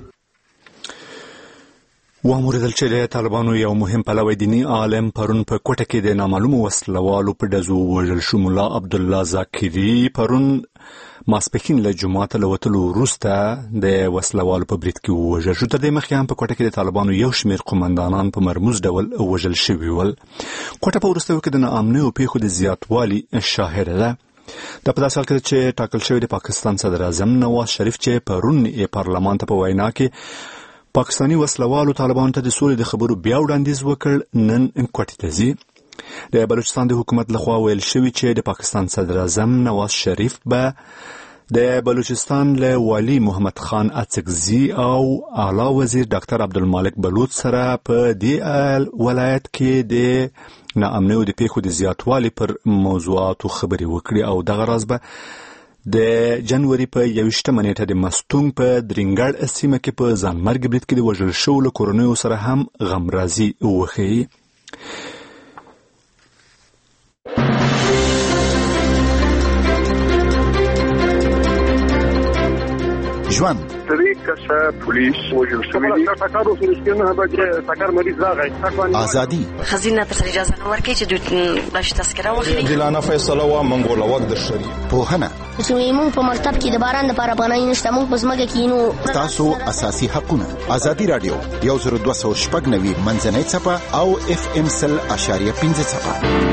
واوریدل چې د طالبانو یو مهم پلوی دیني عالم پرون په کوټه کې د نامعلومو وسلوالو په ډزو وژل شو. ملا عبدالله ذاکری پرون ماسپښین له جومات له وتلو وروسته د وسلوالو په برید کې ووژل شو. تر دې مخکې هم په کوټه کې د طالبانو یو شمېر قمندانان په مرموز ډول وژل شوي ول. کوټه په وروستیو کې د ناامنیو پیښو د زیاتوالي شاهده ده. دا په داسې حال کې چې ټاکل شوی د پاکستان صدر اعظم نواز شریف چې پرون یې پارلمان ته په وینا کې پاکستاني وسلوالو طالبانو ته د سولې د خبرو بیا وړاندیز وکړ، نن کوټې ته ځي. د بلوچستان د حکومت لخوا ویل شوی چې د پاکستان صدر اعظم نواز شریف به د بلوچستان له والي محمد خان اڅکزي او اعلی وزیر ډاکټر عبدالمالک بلوچ سره په دې ولایت کې د ناامنیو د پیښو د زیاتوالي پر موضوعاتو خبرې وکړي او دغه راز به د جنوري په یویشتمه نیټه د مستونګ په درینګړ سیمه کې په ځانمرګ برید کې د وژل شوو له کورنیو سره هم غمرازي وښیي. ژوند درې کسه پولیس وژل شوي دي. ټکر وسو سکینه به چې ټکر مریض راغی. ازادي خزینه ته اجازه نه ورکړي چې دوی باش تذکره واخلي. دلانه فیصله وا منګول وخت د شری پوهنه چې موږ په مکتب کې د باران لپاره پناه نشته، موږ په ځمکه کې نو تاسو اساسي حقونه. ازادي رادیو یو زر دوه سوه شپږ نوي منځنۍ څپه او اف ام سل اشاریه پنځه څپه.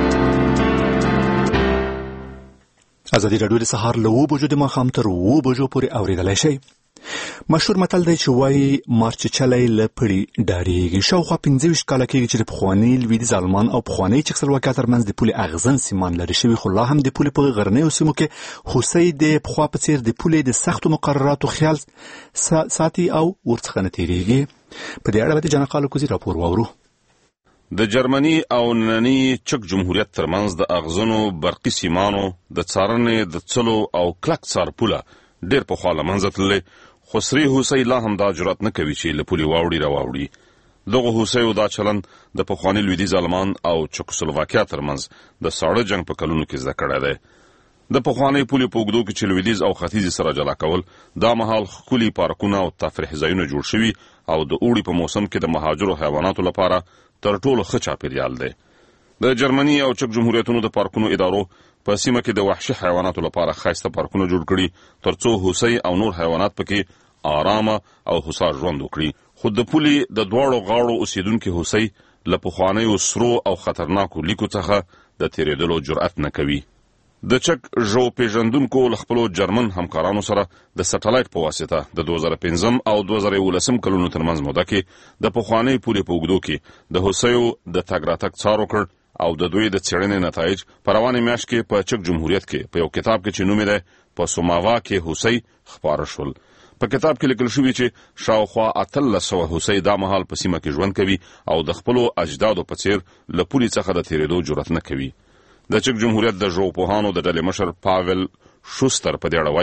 ازادي رادیو د سهار له اوه بجو د ماښام تر اوه بجو پورې اورېدلی شئ. مشهور متل دی چې وایي مارچ چلی له پړي ډارېږي. شاوخوا پنځه ویشت کاله کېږي چې د پخواني لویدیځ آلمان او پخواني چکسلواکیا ترمنځ د پولې اغزن سیمان لرې شوي، خو لا هم د پولې په غرنیو سیمو کې هوسۍ د پخوا په څېر د پولې د سختو مقرراتو خیال ساتي او ورڅخه نه تېرېږي. په دې اړه به د جنقالو کوزي راپور واورو. د جرمني او ننني چک جمهوریت ترمنځ د اغزنو برقي سیمانو د څارنې د څلو او کلک څار پوله ډېر پخوا له منځه تللی، خو سرې هوسۍ لا هم دا جرأت نه کوي چې له پولې واوړي راواوړي. دغه هوسیو دا چلن د پخواني لویدیځ آلمان او چکسلواکیا ترمنځ د ساړه جنگ په کلونو کې زده کړی دی. د پخواني پولې په اوږدو کې چې لویدیځ او ختیځ سره جلا کول، دا مهال ښکلي پارکونه او تفریح ځایونه جوړ شوي او د اوړي په موسم کې د مهاجرو حیواناتو لپاره تر ټولو ښه چاپیریال دی. د جرمني او چک جمهوریتونو د پارکونو ادارو په سیمه کې د وحشي حیواناتو لپاره ښایسته پارکونه جوړ کړي ترڅو هوسۍ او نور حیوانات پکې آرامه او هوسا ژوند وکړي. خو د پولې د دواړو غاړو اوسیدونکي هوسۍ له پخوانیو سرو او خطرناکو لیکو څخه د تیریدلو جرأت نه کوي. د چک ژو پیژندونکو له خپلو جرمن همکارانو سره د سټلایټ په واسطه د دوه زره پنځم او دوه زره یولسم کلونو ترمنځ موده کې د پخوانۍ پولې په اوږدو کې د هوسیو د تګ راتګ څار وکړ او د دوی د څېړنې نتایج په روانې میاشت کې په چک جمهوریت کې په یو کتاب کې چې نوم یې دی په سوماوا کې هوسۍ خپاره شول. په کتاب کې لیکل شوی چې شاوخوا اتلس سوه هوسۍ دا مهال په سیمه کې ژوند کوي او د خپلو اجدادو په څیر له پولې څخه د تیریدو جرأت نه کوي. د چک جمهوریت د ژوپوهانو د ډلې مشر پاول شوستر په دې اړه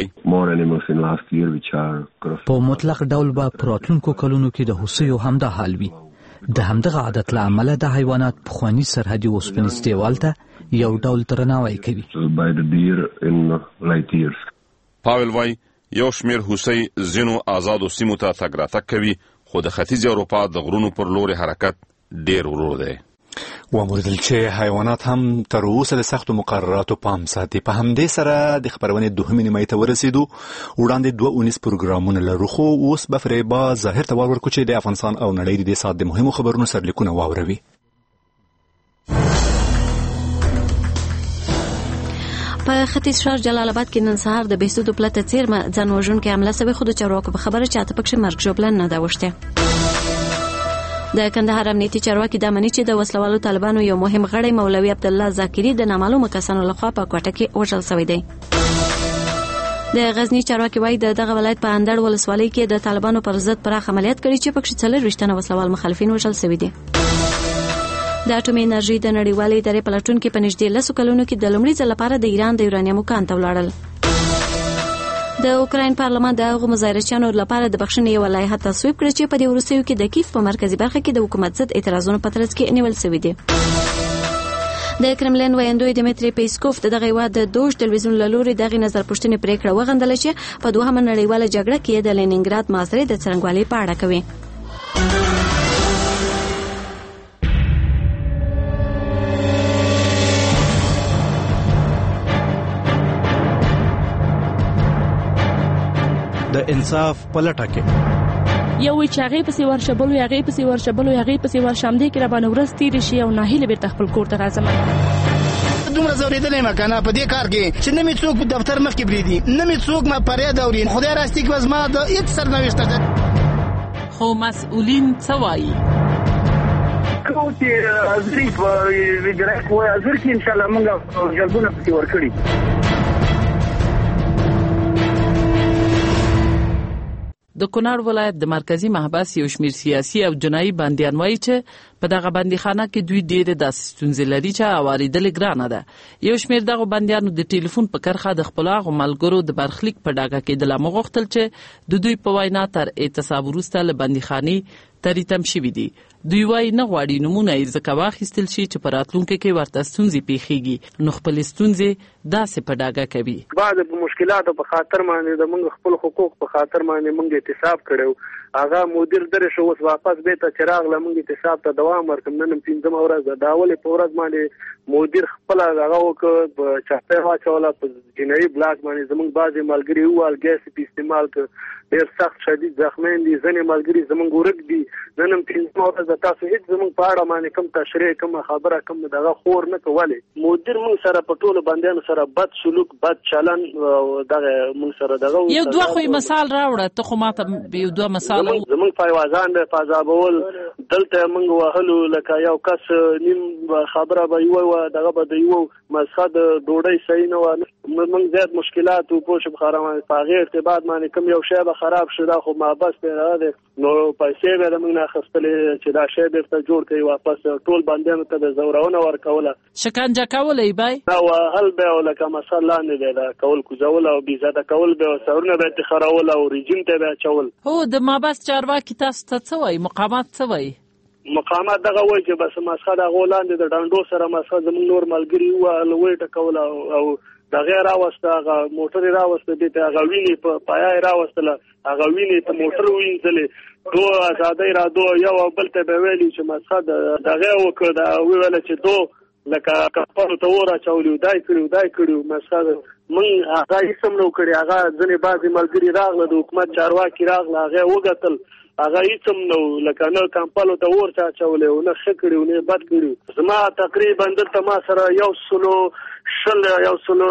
وایي په مطلق ډول به په راتلونکو کلونو کې د هوسیو همدا حال وي. د همدغه عادت له امله د حیوانات پخواني سرحدي اوسپنیز دیوال ته یو ډول درناوی کوي. پاول وایي یو شمیر هوسۍ ځینو آزادو سیمو ته تګ راتګ کوي خو د ختیځې اروپا د غرونو پر لوري حرکت ډیر ورو دی. وموردل چې حیوانات هم تر اوسه د سختو مقرراتو پام ساتي. په همدې سره د خبرونې دوهمې نیمایي ته ورسېدو. وړاندې دوه اونیز پروګرامونه لرو خو اوس به فریبا ظاهر ته ورکړو چې د افغانستان او نړۍ د دې ساعت د مهمو خبرونو سرلیکونه واوروي. په ختیځ ښار جلال آباد کې نن سهار د بهسودو پلته څیرمه ځان وژونکې حمله سوې خو د چارواکو په خبره چې اته پکښې مرګ ژوبله نه ده اوښتې. د کندهار امنیتي چارواکي دا مني چې د وسلوالو طالبانو یو مهم غړی مولوي عبدالله ذاکري د نامعلومو کسانو لخوا په کوټه کې وژل شوی دی. د غزني چارواکي وایي د دغه ولایت په اندړ ولسوالۍ کې د طالبانو پر ضد پراخ عملیات کړي چې پکښې څلوېښت تنه وسلوال مخالفین وژل شوي دي. د اټومي انرژي د نړیوالې ادارې پلټونکي په نږدې لسو کلونو کې د لومړي ځل لپاره د ایران د یورانیمو کان ته ولاړل. د اوکراین پارلمان د هغو مظاهرچیانو لپاره د بخښنې یوه لایحه تصویب کړه چې په دې وروستیو کې د کیف په مرکزي برخه کې د حکومت ضد اعتراضونو په ترڅ کې نیول شوي دي. د کرملین ویاندوی دمیتری پیسکوف د دغه هېواد د دوج تلویزیون له لوري دغې نظرپوښتنې پرېکړه وغندله چې په دوهمه نړیواله جګړه کې د لینینګراد محاصرې د څرنګوالي په اړه کوي. د انصاف پلټه کې یو وی چې هغې پسې ورشبلو هغې پسې ورشبلو هغې پسې ورشامدې کې راباندې ورځ تېرې شي او ناهیله بېرته خپل کور ته راځم. دومره ځورېدلی یم که نه په دې کار کې چې نه مې څوک په دفتر مخکې پرېږدي نه مې څوک ما فریاد اوري. خدای راستي کې به زما د هېڅ سرنوشت ته خو مسؤلین څه وایي؟ کوم چې حاضري په وجرایت وایي حاضر کې انشاءالله موږ جلبونه پسې ورکړي. د کونړ ولایت د مرکزی محبس یو شمیر سیاسي او جنایي بندیان وایي چې په دغه بندیخانه کې دوی ډېرې داسې ستونزې لري چې اورېدل ګرانه ده. یو شمیر دغو بندیانو د ټلیفون په کرښه د خپلو هغو ملګرو د برخلیک په ډاګه کېدله وغوښتل چې د دوی په وینا تر اعتصاب وروسته له بندیخانې تری تم شوي دي. دوی وایي نه غواړي نومونه یې ځکه واخیستل شي چې په راتلونکي کې ورته ستونزې پیښیږي نو خپلې ستونزې داسې په ډاګه کوي. بعد مشکلاتو په خاطر باندې د موږ خپل حقوق په خاطر باندې موږ اعتصاب کړو. هغه مدیر درې شو اوس واپس بیرته چې راغله موږ اعتصاب ته دوام ورکړو. نن پنځمه ورځ ده. د اولې په ورځ باندې مدیر خپل هغه وکړ په چاپی واچوله په جنایي بلاک باندې زموږ بعضې ملګري وویل ګیس په استعمال کړ. ډېر سخت شدید زخمیان دي. ځینې ملګري زموږ ورک دي. نن پنځمه ورځ ده. تاسو هېڅ زموږ په اړه باندې کوم تشریح کومه خبره کوم دغه خور نه کولې. مدیر موږ سره په ټولو بندیانو سره بد سلوک بد چلن دغه موږ سره دغه یو دوه خو مثال راوړه. ته خو ماته یو دوه مثال زموږ فایوازان د فازابول دلته موږ وهلو لکه یو کس نیم خبره به یو دغه به د یو مسخه د ډوډۍ صحیح نه وه. موږ زیات مشکلات و پوه شو خراب په هغې ارتباط باندې کوم یو شی به خراب شو دا خو محبس دی دی نو پیسې به د موږ نه اخیستلې چې دا شی بېرته جوړ کړي واپس ټول بندیانو ته د زورونه ورکوله شکنجه کولی بی دا وهل به او لکه مثل لاندې دی دا کول کوزول او بېزاده کول به او سرونه به یې تخرول او رژیم ته به اچول. هو د محبس چارواکي تاسو ته څه وایي؟ مقامات څه وایي؟ مقامات دغه وایي چې بس مسخه د هغو لاندې د ډانډو سره مسخه زموږ نور ملګري ووهل ویې ټکول او دغه یې راوسته هغه موټر یې راوسته دې ته هغه وینې په پایه یې راوستله هغه وینې په موټر ووینځلې دو ازادۍ را دو یو او بل ته به ویلي چې مسخه دغه یې وکړ دا وویله چې دو لکه کفارو ته اور اچولي دای کړي دای کړي مسخه موږ هغه هېڅ هم نه وکړې. هغه ځینې بعضې ملګري راغله د حکومت چارواکي راغله هغه یې وګتل هغه هېڅ هم نه و لکه نه کمپلو ته اور چا اچولی و نه ښه کړي و نه بد کړي. زما تقریبا دلته ما سره یو سلو شل یو سل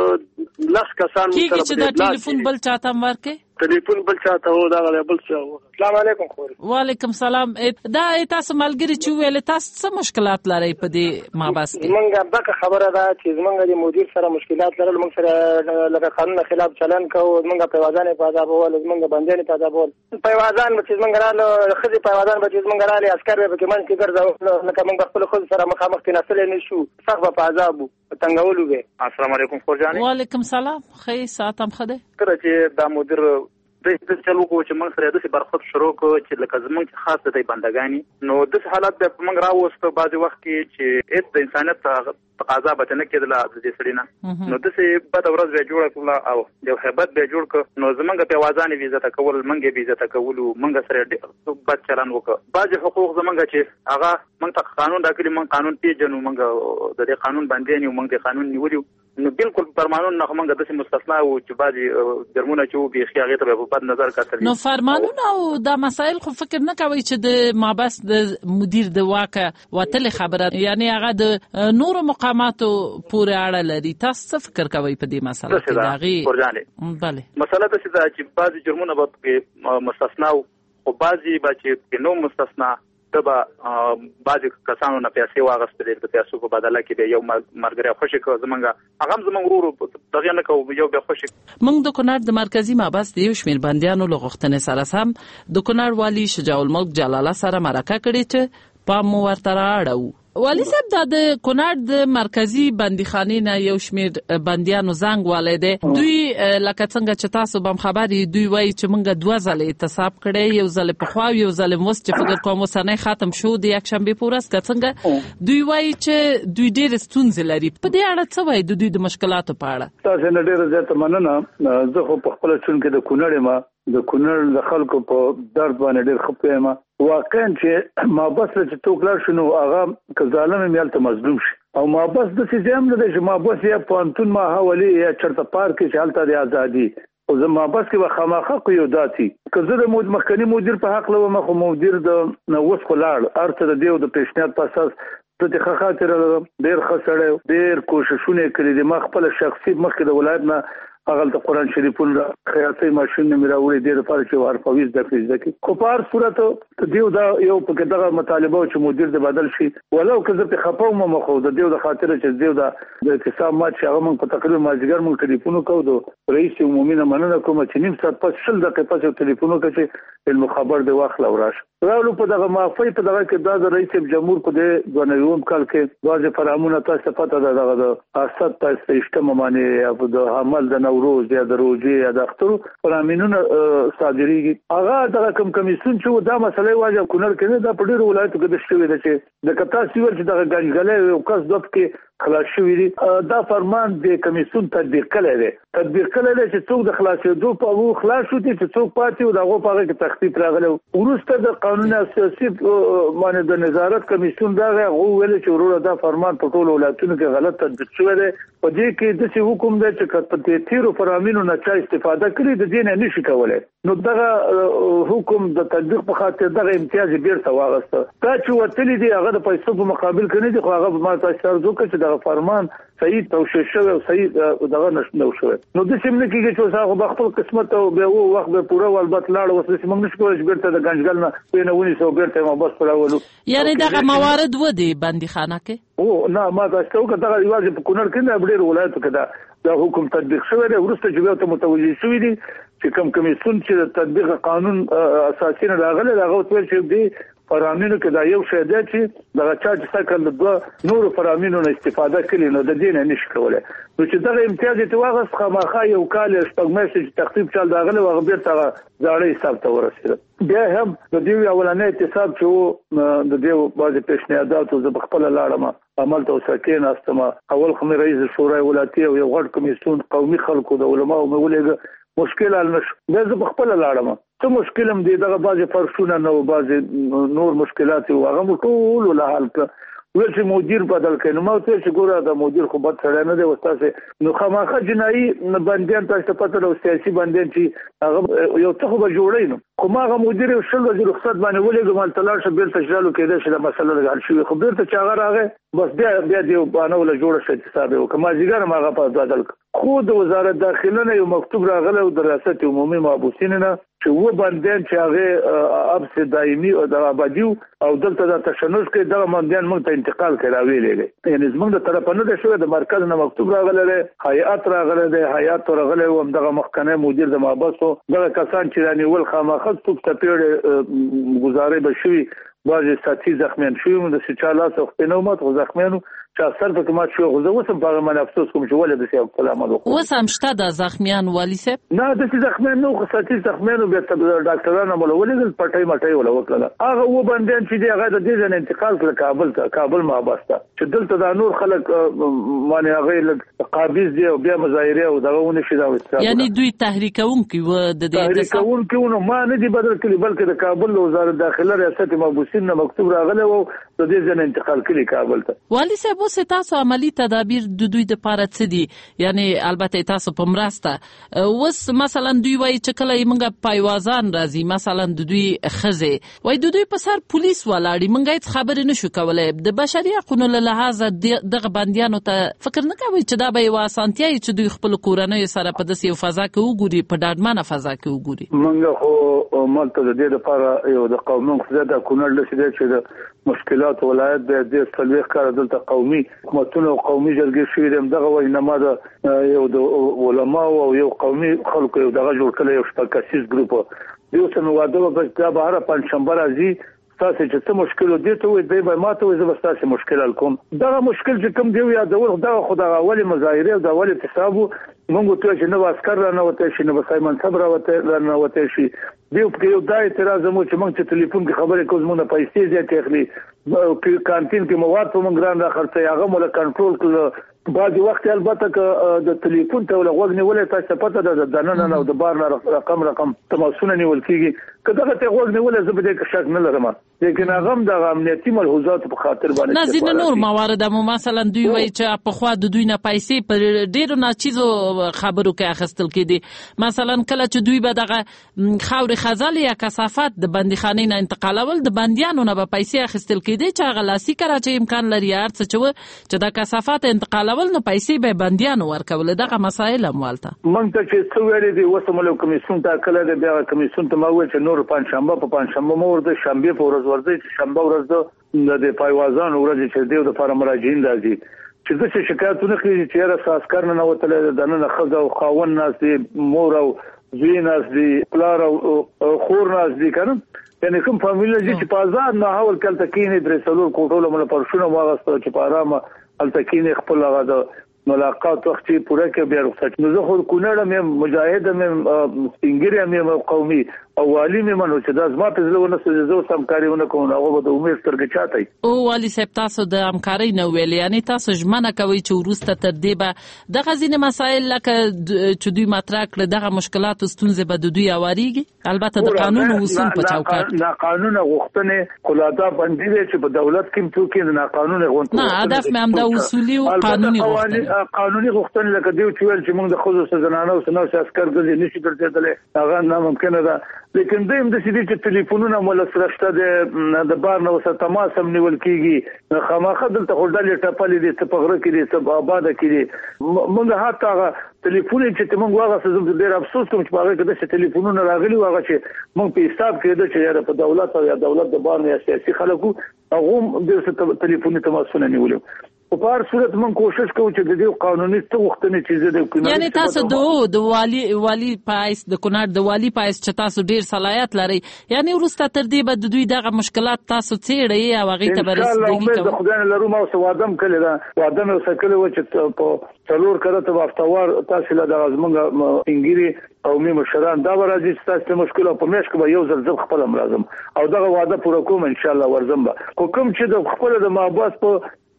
لس کسان کیږي چې دا ټلیفون بل چاته ورکې ټلیفون بل چاته و دا بل څه. السلام علیکم خور. وعلیکم سلام. دا تاسو ملګری چې ویل تاسو څه مشکلات لرئ په دې مابس کې؟ موږ دغه خبره ده چې موږ د مدیر سره مشکلات لرل، موږ سره لکه قانون خلاف چلن کوو، موږ په وازان په عذابول، موږ باندې په عذابول په وازان چې موږ رااله خزي په وازان چې موږ رااله عسكر به کې من کې ګرځاو، لکه موږ خپل خود سره مخامخ کې نسل نه شو څنګه په عذاب تنګولو به. السلام علیکم خور جان. وعلیکم سلام. خې ساتم خده کړه چې دا مدیر د چلو کو چې موږ سره د برخط شروع کو چې لکه زمونږ خاص د بندګانی نو د حالت د موږ راوست بعضی وخت کې چې اته د انسانیت تقاضا به نه کېدله د دې سړینا، نو د څه په د ورځ به جوړ کړل او د hebat به جوړ ک نو زمونږ په وازانې ویزه تا کول منګه ویزه تا کول منګه سره بد چلن وک بعضی حقوق زمونږ چې هغه موږ ته قانون راکړي، موږ قانون پیژنو، موږ د دې قانون باندې نه موږ د قانون نیولیو، نو بالکل فرمانون نه موږ د مستثنا او چې بعضی جرمونه چې به خیاغه ته په بد نظر کتل. نو فرمانونه او د مسائل خو فکر نه کوي چې د مابس د مدیر د واقع وتل خبره یعنی هغه د نور مقاماتو پورې اړه لري. تاسو څه فکر کوي په دې مسله کې؟ داغي بله مسله ده چې بعضی جرمونه به مستثنا او بعضی به چې نو مستثنا تبا بعضی کسانو نه پیسې واغستلې، د پیسو په بدله کې به یو مرګره خوشی کو زمونږه هغه زمونږ ورو دغه نه کو یو به خوشی. موږ د کونړ د مرکزی مابس د یو شمیر بندیانو لغښتنې سره سم د کونړ والی شجاع الملک جلاله سره مرکه کړې چې پام ورته راړو. والی صاحب دا د کونړ د مرکزی بندیخانې نه یو شمیر بندیانو زنګ والده دوی لکه څنګه چې تاسو بم خبري دوی وایي چې موږ دوه ځله اعتصاب کړي، یو ځل په خوا یو ځل موس چې فکر کوم وسنۍ ختم شو د یک شنبه پورس څنګه دوی وایي چې دوی ډېر ستونزې لري. په دې اړه څه وایي د دوی د مشکلاتو په اړه؟ تاسو نه ډېر زیات مننه. زه خو په خپل چون کې د کونړ ما د کونړ د خلکو په درد باندې ډېر خپه یم. واقعا چې ما بس چې ټوک لار شنو هغه که ظالم میل ته مظلوم شي او ما بس د څه ځم نه چې ما بس یا پانتون ما حواله یا چرته پارک کې چالتہ د ازادي او زما بس کې خامخه کو داتي که زه د مود مخکنی مدیر په حق لوم خو مدیر د نوښت خلاړ ارته د دیو د پیشنهاد په اساس ته ښه خاطر ډیر خسړې ډیر کوششونه کړې دي. ما خپل شخصي مخکې د ولایت نه اغل د قران شریفونو خیاطي ماشين نه میراوړي ډیر لپاره چې ورفویز د فیز دکی خو په هر صورت دیو دا یو په دغه مطالبه چې مدیر د بدل شي ولو که زه په خپاو مو مخو د دیو د خاطر چې دیو د اعتصام ما چې هغه مونږ په تقریبا ماجګر مونږ ټلیفون کوو د رئیس عمومي نه مننه کوم چې نیم ساعت پس شل دقیقې پس ټلیفون وکړ چې المخابر د واخل اوراش راولو په دغه معافي په دغه کې د رئیس جمهور په د غنووم کال کې واځي فرامونه تاسو پته ده دغه د اسد تاسو اجتماع باندې او د عمل د نوروز یا د روزي یا د اختر فرامینونه صادريږي. هغه دغه کم کمیسون چې دا مسله واجب کونر کې دا په ډیرو ولایتو کې د شوی د چې د کتا سیور چې دغه غنګلې او کس دوت کې خلاص شوی دي. دا فرمان د کمیسون تطبیق کړي دي تطبیق کړي دي چې څوک د خلاصېدو په وو خلاص شو دي چې څوک پاتې او دغه په هغه کې تخفیف راغلی. ورسته د قانون اساسي باندې د نظارت کمیسون دا غو ویل چې وروره دا فرمان په ټولو ولایتونو کې غلط تطبیق شوی دی. په دې کې د څه حکم دی چې کته تیرو فرامینو نه چا استفاده کړي د دې نه نشي کولای. نو دغه حکم د تطبیق په خاطر دغه امتیاز بیرته واغسته. دا چې وتلی دی هغه د پیسو په مقابل کې نه دی خو هغه ما تاسو سره ځکه چې دغه فرمان صحیح توشیح شوی او صحیح دغه نشو شوی. نو د سیمه کې چې تاسو په خپل قسمت او به وو وخت به پوره والبت لاړ وسه چې موږ نشو کولای بیرته د گنجګل نه پینه ونی سو بیرته ما بس پراولو. یعنی دغه موارد و دي بندیخانه کې او نه ما تاسو ته دغه یوازې په کونړ کې نه ډېر ولایتو کې دا د حکم تطبیق شوی دی. ورسته چې ته متوجي شوی دي چې کوم کمیسون چې د تطبیق قانون اساسي نه راغلی هغه ویل چې دی فرامینو کې دا یو شی دی چې دغه چا چې څنګه د نور فرامینو نه استفاده کړي نو د دې نه نشي کولای. نو چې دغه امتیاز ته واغس خامخا یو کال شپږ چې تخفیف چل داغله وغه بیرته ځاړې حساب ته ورسېده. بیا هم د دې اولنې اعتصاب چې د دې بعضې پیشنهادات زه خپل لاړم عمل ته وسکین استما اول خمه رئیس شورای ولایتي او یو غړ کمیسیون قومي خلکو د علماء مولېګه مشکل النش د زه خپل لاړم ته مشکل هم دی دغه بعضې فرشونه نو بعضې نور مشکلات او هغه ټول له حل ول چې مدیر بدل کړي نو ما ته چې ګوره د مدیر خو بد سره نه دی وستاسه نو خامخا جنایي بندیان تاسو پته له سیاسي بندیان چې هغه یو څه به جوړي نو خو ما هغه مدیر شل ورځې رخصت باندې ولې ګمال تلار شه بیرته شالو کېده چې د مسله لګال شي خو بیرته چې هغه راغی بس بیا بیا دی باندې ول جوړ شي حساب یو کما ځګر ما هغه په بدل خو د وزارت داخله نه یو مکتوب راغله او د ریاست عمومي محبوسین نه چې و بندیان چې هغه ابس دایمي او د ابدیو او دلته د تشنج کې د بندیان موږ ته انتقال کړاوي لګي یعنی زموږ د طرف نه شوی د مرکز نه مکتوب راغله هيئت راغله د هيئت راغله او دغه مخکنه مدیر د محبسو دغه کسان چې راني ول خامخ څوک ته پیړ گزارې بشوي بعضی ساتي زخمیان شوی د سچاله څخه نو مات زخمیانو چې اثر په کومه شو غوځو وسم په من افسوس کوم چې ولې د سیاق کلام وکړو وسم شته د زخمیان والی صاحب نه د زخمیان نو خصاصي زخمیانو به ډاکټرانو مولا ولې پټای مټای ولا وکړه هغه و بندیان چې هغه د دې ځن انتقال کړ کابل ته کابل محبس ته چې دلته د نور خلک معنی هغه قابض دي او بیا مظاهره او دغه ونه شي دا یعنی دوی تحریکونکي و د دې تحریکونکي نو ما نه دي بدل کړي بلکې د کابل وزارت داخله ریاست محبوسین نه مکتوب راغله او د دې ځن انتقال کړي کابل ته والی صاحب اوس تاسو عملی تدابیر د دوی د پاره څه دي یعنی البته تاسو په مرسته اوس مثلا دوی وایي چې کله موږ پایوازان راځي مثلا د دوی خزه وایي د دوی په سر پولیس ولاړی موږ هیڅ خبرې نشو کولای د بشري حقوقو له لحاظه دغه بندیانو ته فکر نه کوي چې دا به یو اسانتیا چې دوی خپل کورنۍ سره په داسې یو فضا کې وګوري په ډاډمنه فضا کې وګوري موږ خو مالته د دې لپاره یو د قومي خزه د کونړ لسیده چې د مشکلات ولایت د دې تلويخ کار دلته قومي حکومتونو او قومي جرګې شوې دم دغه وینما د یو د علماء او یو قومي خلکو یو دغه جوړ کړي یو شپږکسیز ګروپ یو څه واده په دا بهر پنځشنبه راځي تاسو چې څه مشکل دي ته وي دی به ماته وي زه تاسو مشکل الکم دغه مشکل چې کوم دی یا د دا خدای اول مظاهره او د اول حساب موږ ته چې نو عسكر را نه وته شي نو بسای منصب را وته نه وته شي دیو په یو دای اعتراض مو چې موږ چې ټلیفون کې خبرې کوو موږ پیسې دې تخلي په کانتین کې مواد په موږ ګران را خرڅي هغه مولا کنټرول کړو بعض وخت البته ک د ټلیفون ته ولغوګ نیولې تاسو پته ده د نن نه د بار نه رقم رقم تماسونه نیول کیږي کله ته غوګ نیولې زه به دې شک نه لرم لیکن هغه د امنیتي ملحوظات په خاطر باندې نه ځینې نور موارد مو مثلا دوی وایي چې په خوا د دوی نه پیسې پر ډیرو نه چیزو خبرو کې اخستل کېدي مثلا کله چې دوی به دغه خاور خزل یا کثافات د بندیخانې نه انتقالول د بندیانو نه به پیسې اخستل کېدي چې هغه لاسي کړه چې امکان لري ارڅ چې چې د کثافات انتقالول نو پیسې به بندیانو ورکول دغه مسایل اموالته مونږ ته چې څو ویلې دي وسملو کمیسیون ته کله د بیا کمیسیون ته ما وایي چې نور پنځشنبه په پنځشنبه مو ورته شنبه په ورځ ورځي شنبه ورځ د پایوازان ورځ چې دیو د فارم مراجعین راځي چې د شکایتونه کوي چې را ساسکر نه وتل د نن خزه او خاون ناس دي مور او زیناس دي پلار او خور ناس دي کنه یعنی کوم فامیل چې په آزاد نه حول کله تکینه درې سلور کوټول مل پرشونه واغسته چې په آرامه التکینه خپل هغه ملاقات وخت پوره کې بیا رخصت نو زه خو کونړ مې مجاهد مې سپینګری مې قومي او والی مې منو چې دا زما په ځلونه سره زو سم کاریونه کوم هغه به د امید سترګې چاته او والی صاحب تاسو د همکاري نو ویل یعنی تاسو ژمنه کوي چې ورسته تر دې به د غزینه مسایل لکه چې دوی مطرح کړ دغه مشکلات او ستونزې به د دوی اوریږي البته د قانون او اصول په چوکاټ نه قانون غوښتنه خلاصه باندې چې په دولت کې څوک نه قانون غوښتنه نه هدف مې هم د اصولي او قانوني غوښتنه قانوني غوښتنه لکه دیو چې ول چې موږ د خصوصي زنانه او سنوي عسكر ګرځي نشي ګرځیدل هغه ناممکن ده لیکن دیم د سړي چې ټلیفونونه مول سره شته د بار نو سره تماس هم نیول کیږي خامخا دلته خړډلې ټپلې دي څه پغره کې دي څه آباد کې دي موږ هاته ټلیفون چې موږ واغه زه ډېر افسوس کوم چې هغه کې د ټلیفونونه راغلي واغه چې موږ په حساب کې د چې په دولت او یا دولت د بار نه سیاسي خلکو هغه د ټلیفوني تماسونه نیولو په هر صورت من کوشش کوو چې د دې قانوني څه وختونه چې د کونړ یعنی تاسو د د والی والی پایس د کونړ د والی پایس چې تاسو ډیر صلاحیت لري یعنی ورسته تر دې به د دوی دغه مشکلات تاسو څېړئ او هغه ته برسېږي کوم د خدای لرو ما اوس وادم کړی دا وادم اوس کړی و چې په څلور کړه ته وافتوار تاسو له د ازمنګ انګيري قومي مشران دا ورځي چې تاسو مشکل په مېش کې یو ځل ځم خپل امرازم او دغه وعده پوره کوم ان شاء الله ورزم به کوم چې د خپل د ماباس په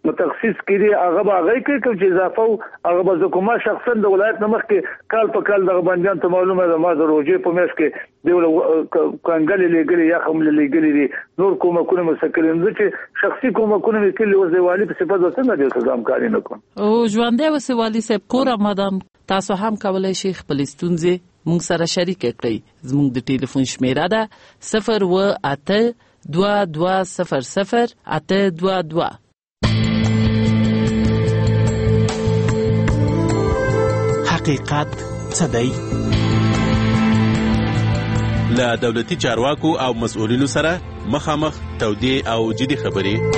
متخصص کړي هغه به هغه کې کوم چې اضافه هغه به زکوما شخصا د ولایت نمخ کې کال په کال د بندیان ته معلومه ده ما د روجې په میاشت کې د کانګل لګلي یا هم لګلي نور کومه کومه مسکلین چې شخصي کومه کومه کلی اوس د والی په صفات څنګه د التزام کاری نه کوم او ژوندې وسوالي سب کور آمدان تاسو هم کولای شئ خپل ستونزې مونږ سره شریک کړئ زموږ د ټلیفون شمیره ده صفر و اته دوه دوه صفر صفر اته دوه دوه. حقیقت څه دی؟ له دولتي چارواکو او مسؤلینو سره مخامخ تودې او جدي خبرې.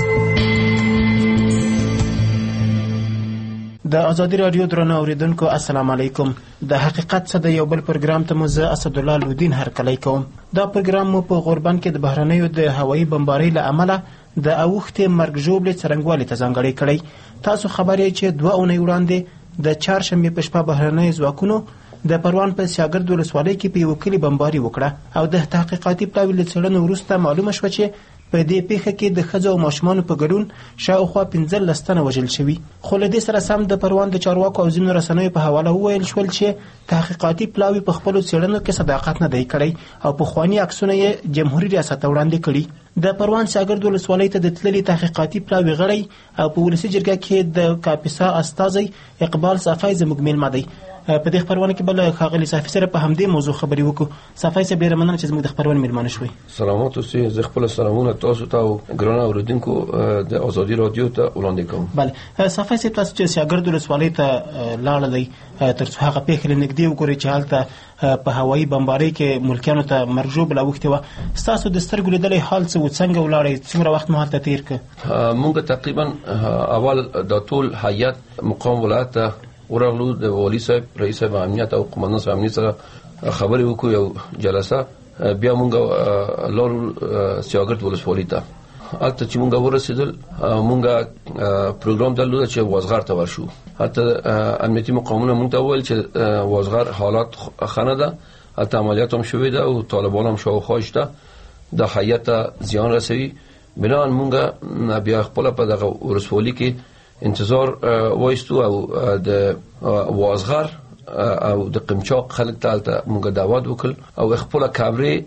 د ازادي رادیو درنو اوریدونکو السلام علیکم. د حقیقت څه د یو بل پروګرام ته مو زه اسد الله لودین هرکلی کوم. دا پروګرام مو په غوربند کې د بهرنیو د هوایي بمبارۍ له امله د اوښتې مرګ ژوبلې څرنګوالي ته ځانګړی کړی. تاسو خبر یې چې دوه اونۍ وړاندې د چهارشنبې په شپه بهرنی ځواکونو د پروان په سیاګرد ولسوالۍ کې په یو کلي بمباري وکړه او د تحقیقاتي پلاوي له څېړنو وروسته معلومه شوه چې په دې پیښه کې د ښځو او ماشومانو په ګډون شاوخوا پنځلس تنه وژل شوي. خو له دې سره سم د پروان د چارواکو او ځینو رسنیو په حواله وویل شول چې تحقیقاتي پلاوي په خپلو څېړنو کې صداقت نه دی کړی او پخواني عکسونه یې جمهوري ریاست ته وړاندې کړي. د پروان سیاګرد ولسوالۍ ته د تللي تحقیقاتي پلاوي غړی او په ولسي جرګه کې د کاپیسا استازی اقبال صافی زموږ میلمه دی. په دې خبرونه کې بل ښاغلي صافی سره په همدې موضوع خبرې وکړو. صافی صاحب ډېره مننه چې زموږ د خبرونې میلمانه شوئ. سلامات اوسئ. زه خپل سلامونه تاسو ته او ګرانو اوریدونکو د ازادي رادیو ته وړاندې کوم. بله صافی صاحب تاسو چې سیاګرد ولسوالۍ ته لاړئ تر څو هغه پیښې له نږدې وګورئ چې هلته په هوایي بمبارۍ کې ملکیانو ته مرګ ژوبله اوښتې وه. ستاسو د سترګو لیدلی حال څه و؟ څنګه ولاړئ؟ څومره وخت مو هلته تېر کړ؟ موږ تقریبا اول د ټول هیات مقام ولایت ته ورغلو. د والي صاحب رئیس صاحب امنیت او قومندان صاحب امنیت سره خبرې وکړو یو جلسه. بیا موږ لاړو سیاګرد ولسوالۍ ته. هلته چې موږ ورسېدل موږ پروګرام درلود چې وازغار ته ورشو. هلته امنیتي مقامونه موږ ته وویل چې وازغار حالات ښه نه ده، هلته عملیات هم شوې ده او طالبان هم شاوخوا شته، د هیات ته زیان رسوي. بنابراین موږ بیا خپله په دغه ولسوالۍ کې انتظار وایستو او د وازغر او د قمچاق خلک ته موږ دعوت وکړ او خپل کابرې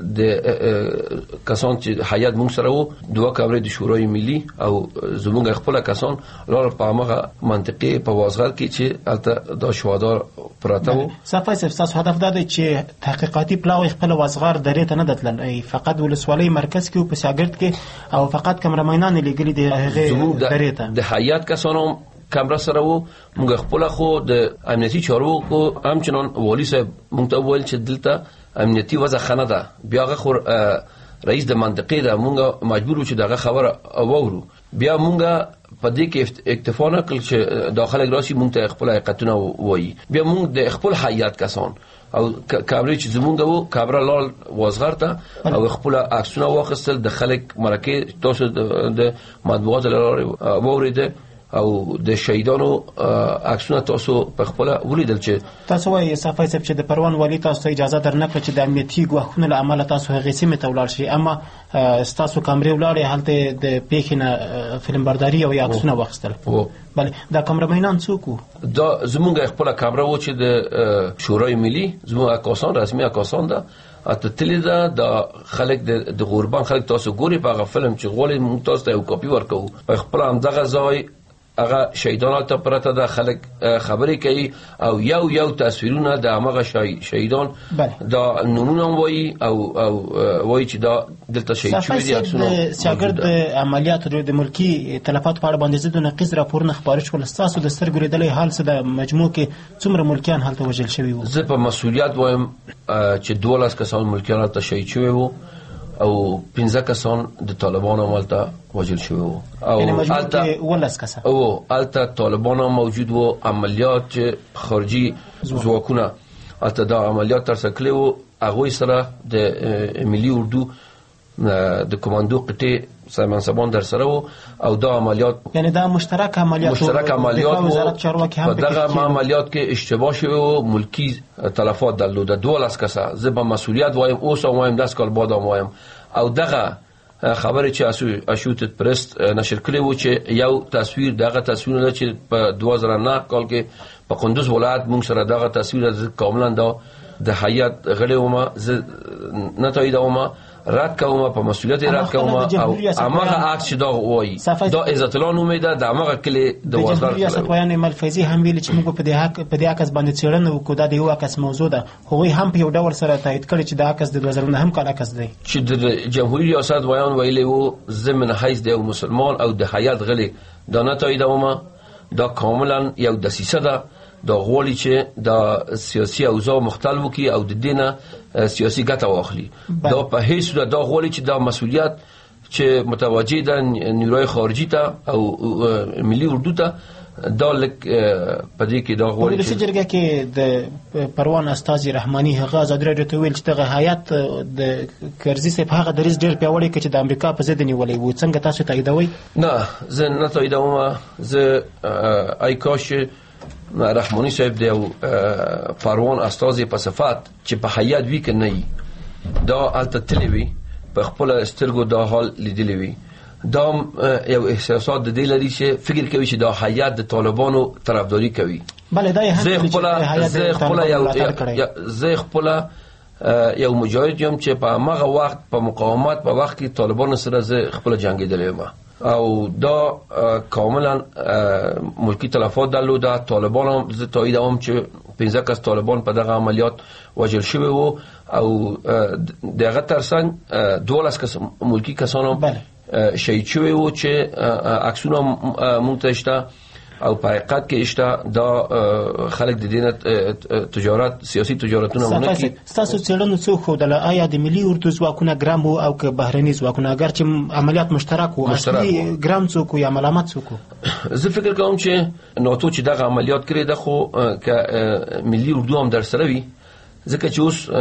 د کسان چې هیات موږ سره وو دوه کابرې د شورای ملي او زموږ خپل کسان لار په هغه منطقې په وازغر کې چې البته د شهدا پراته وو. صافی صاحب تاسو هدف دا دی چې تحقیقاتي پلاوی خپل وازغر درې ته نه دتلل، فقط ولسوالۍ مرکز کې او په سیاګرد کې او فقط کمرمنان لګلي دی هغه درې ته د هیات کسانو کمره سره وو. موږ خپل خو د امنیتي چارواکو همچنان والي صاحب موږ ته وویل چې دلته امنیتي وضع خنه ده. بیا غو رئیس د منطقې ده موږ مجبور و چې دغه خبره واورو. بیا موږ په دې کې اکتفا نه کړل چې داخله راشي موږ ته خپل حقیقتونه وایي. بیا موږ د خپل هیات کسان او کابرې چې زمونږ وو کابره لال وازغر ته او خپل عکسونه واخیستل. د خلک مرکه تاسو د مطبوعات لاره واوریده او د شهیدانو عکسونه تاسو په خپل ولیدل. چې تاسو وايي صافی صاحب چې د پروان والی تاسو ته اجازه درنکړه چې د امنیتي ګواښونو له امله تاسو هغې سیمې ته ولاړ شئ، اما ستاسو کامرې ولاړې هلته د پیښې نه فلم برداري او عکسونه واخیستل. بله دا کامرمنان څوک وو؟ دا زمونږ خپله کامره وو چې د شورای ملي زمونږ عکاسان رسمي عکاسان ده اته تللی ده. د خلک د غوربان خلک تاسو ګوري په هغه فلم چې غواړي موږ تاسو ته یو کاپي ورکوو. په خپل همدغه ځای هغه شهیدان ته پرته ده خلک خبرې کوي او یو یو تصویرونه د هغه شهیدان دا نونونه وایي او او وایي چې دا دلته شهید شوي دي. عکسونه سیاګرد عملیاتو د ملکی تلفات په اړه باندې زه د نقیض راپورونه خپاره شول. ستاسو د سترګو لیدلی حال څه د مجموع کې څومره ملکیان هلته وژل شوي وو؟ زه په مسؤلیت وایم چې دولس کسان ملکیان هلته شهید شوي وو او پنځه کسان د طالبانو مالته وژل شوي وو او البته ولس کسان او البته طالبانو موجود وو. عملیات خارجي ځواکونه البته دا عملیات ترسره کړي وو. هغوی سره د ملي اردو د کماندو قطعې سرمنصبان در سره وو او دا عملیات یعنی دا مشترک عملیات مشترک عملیات وو. په دغه عملیات کې اشتباه شوی وو، ملکی تلفات درلوده. دولس کسه. زه به مسؤلیت وایم اوس وایم داس کال بعد وایم او دغه خبره چې اشوتت پرست نشر کړی و چې یو تصویر دغه تصویر چې په دوه زره نه کال کې په قندوز ولایت موږ سره دغه تصویر کاملا دا د حیات غړي ومه زه نه تاییدوم رد کوم په مسؤلیت رد کوم او هغه عکس دا وایي دا عزت الله نومې ده د هغه کلی د وزارت ریاست وایي ملفظي هم ویل چې موږ په دې حق په دې عکس باندې څېړنه وکړو دا د یو عکس موضوع ده هغوی هم په یو ډول سره تایید کړي چې دا عکس د دوه زره نهم کال عکس دی چې د جمهوریت ریاست وایي ویلي وو ضمن حیث د مسلمان او د حیات غړي دا نه تاییدوم دا کاملا یو دسیسه ده دا غواړي چې دا سیاسي اوضاع مختلف کی او د دینه سیاسي ګټه واخلي دا په هیڅ صورت دا غواړي چې دا مسؤلیت چې متوجه ده نیروی خارجي ته او ملي اردو ته دا لک پدې کې دا غواړي چې جرګه کې د پروان استاذ رحماني هغه ازادي راډیو ته ویل چې دغه هیات د کرزي صاحب هغه دریځ ډېر پیاوړی کړي چې د امریکا په ضد نیولې وو څنګه تاسو تاییدوي نه زه نه تاییدوم زه آی کاش رحمانی صاحب دیو پروان استاذ په صفات چې په حیات وی کنه ای دا الته تلوي په خپل استرګو دا حال لیدلی وی دا یو احساسات د دې لري چې فکر کوي چې دا حیات د طالبانو طرفداري کوي بله دا هم زه خپل یو زه خپل یو مجاهد یم چې په هغه وخت په مقاومت په وخت کې طالبانو سره زه خپل جنگیدلی یم او دا کاملا ملکی تلفات درلوده طالبان هم زه تاییدوم چې پنځه کس طالبان په دغه عملیات وژل شوی وو او دغه ترڅنګ دولس کس ملکی کسان هم شهید شوی وو چې عکسونه مونږ ته شته او په حقیقت کې اشته دا خلک د دینه تجارت سیاسي تجارتونه ونه کی تاسو څېړنه څو خو د آیا د ملي اردو ځواکونه ګرام وو او که بهرني ځواکونه اگر چې عملیات مشترک وو اصلي ګرام څوک یا علامات څوک زه فکر کوم چې ناتو چې دغه عملیات کړی ده خو که ملي اردو هم در سره وي ځکه چې اوس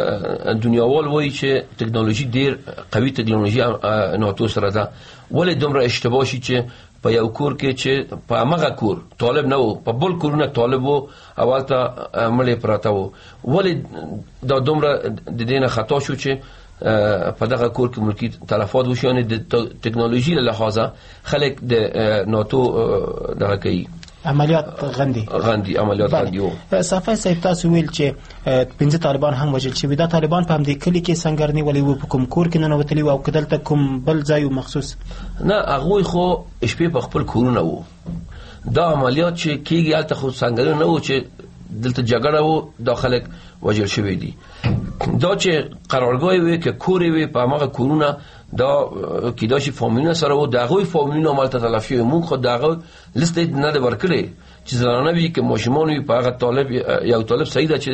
دنیاوال وایي چې ټکنالوژي ډیر قوي ټکنالوژي ناتو سره ده ولې دومره اشتباه شي چې په یو کور کې چې په هغه کور طالب نه وو په بل کورونه طالب وو اول ته مړی پراته وو ولې دا دومره د دینه خطا شو چې په دغه کور کې ملکی تلفات وشي یعنی د ټکنالوژي له لحاظه خلک د ناتو دغه کوي عملیات غندي غندي عملیات غندي وو صفای صاحب تاسو ویل چې پنځه طالبان هم وژل شوي دا طالبان په همدې کلی کې څنګه نیولې وو په کوم کور کې ننوتلي او کدلته کوم بل ځای مخصوص نه هغه خو شپې په خپل کورونه وو دا عملیات چې کیږي الته خو څنګه نه وو چې دلته جګړه وو داخله وژل شوی دي دا چې قرارګاه وي کې کورې وي په هغه کورونه دا کیداشي فامیلونه سره وو دغه فامیلونه مالته تلافي مونږ خو دغه لیست نه د ورکړي چې زنانه وي کې ماشومان وي په هغه طالب یو طالب سیده چې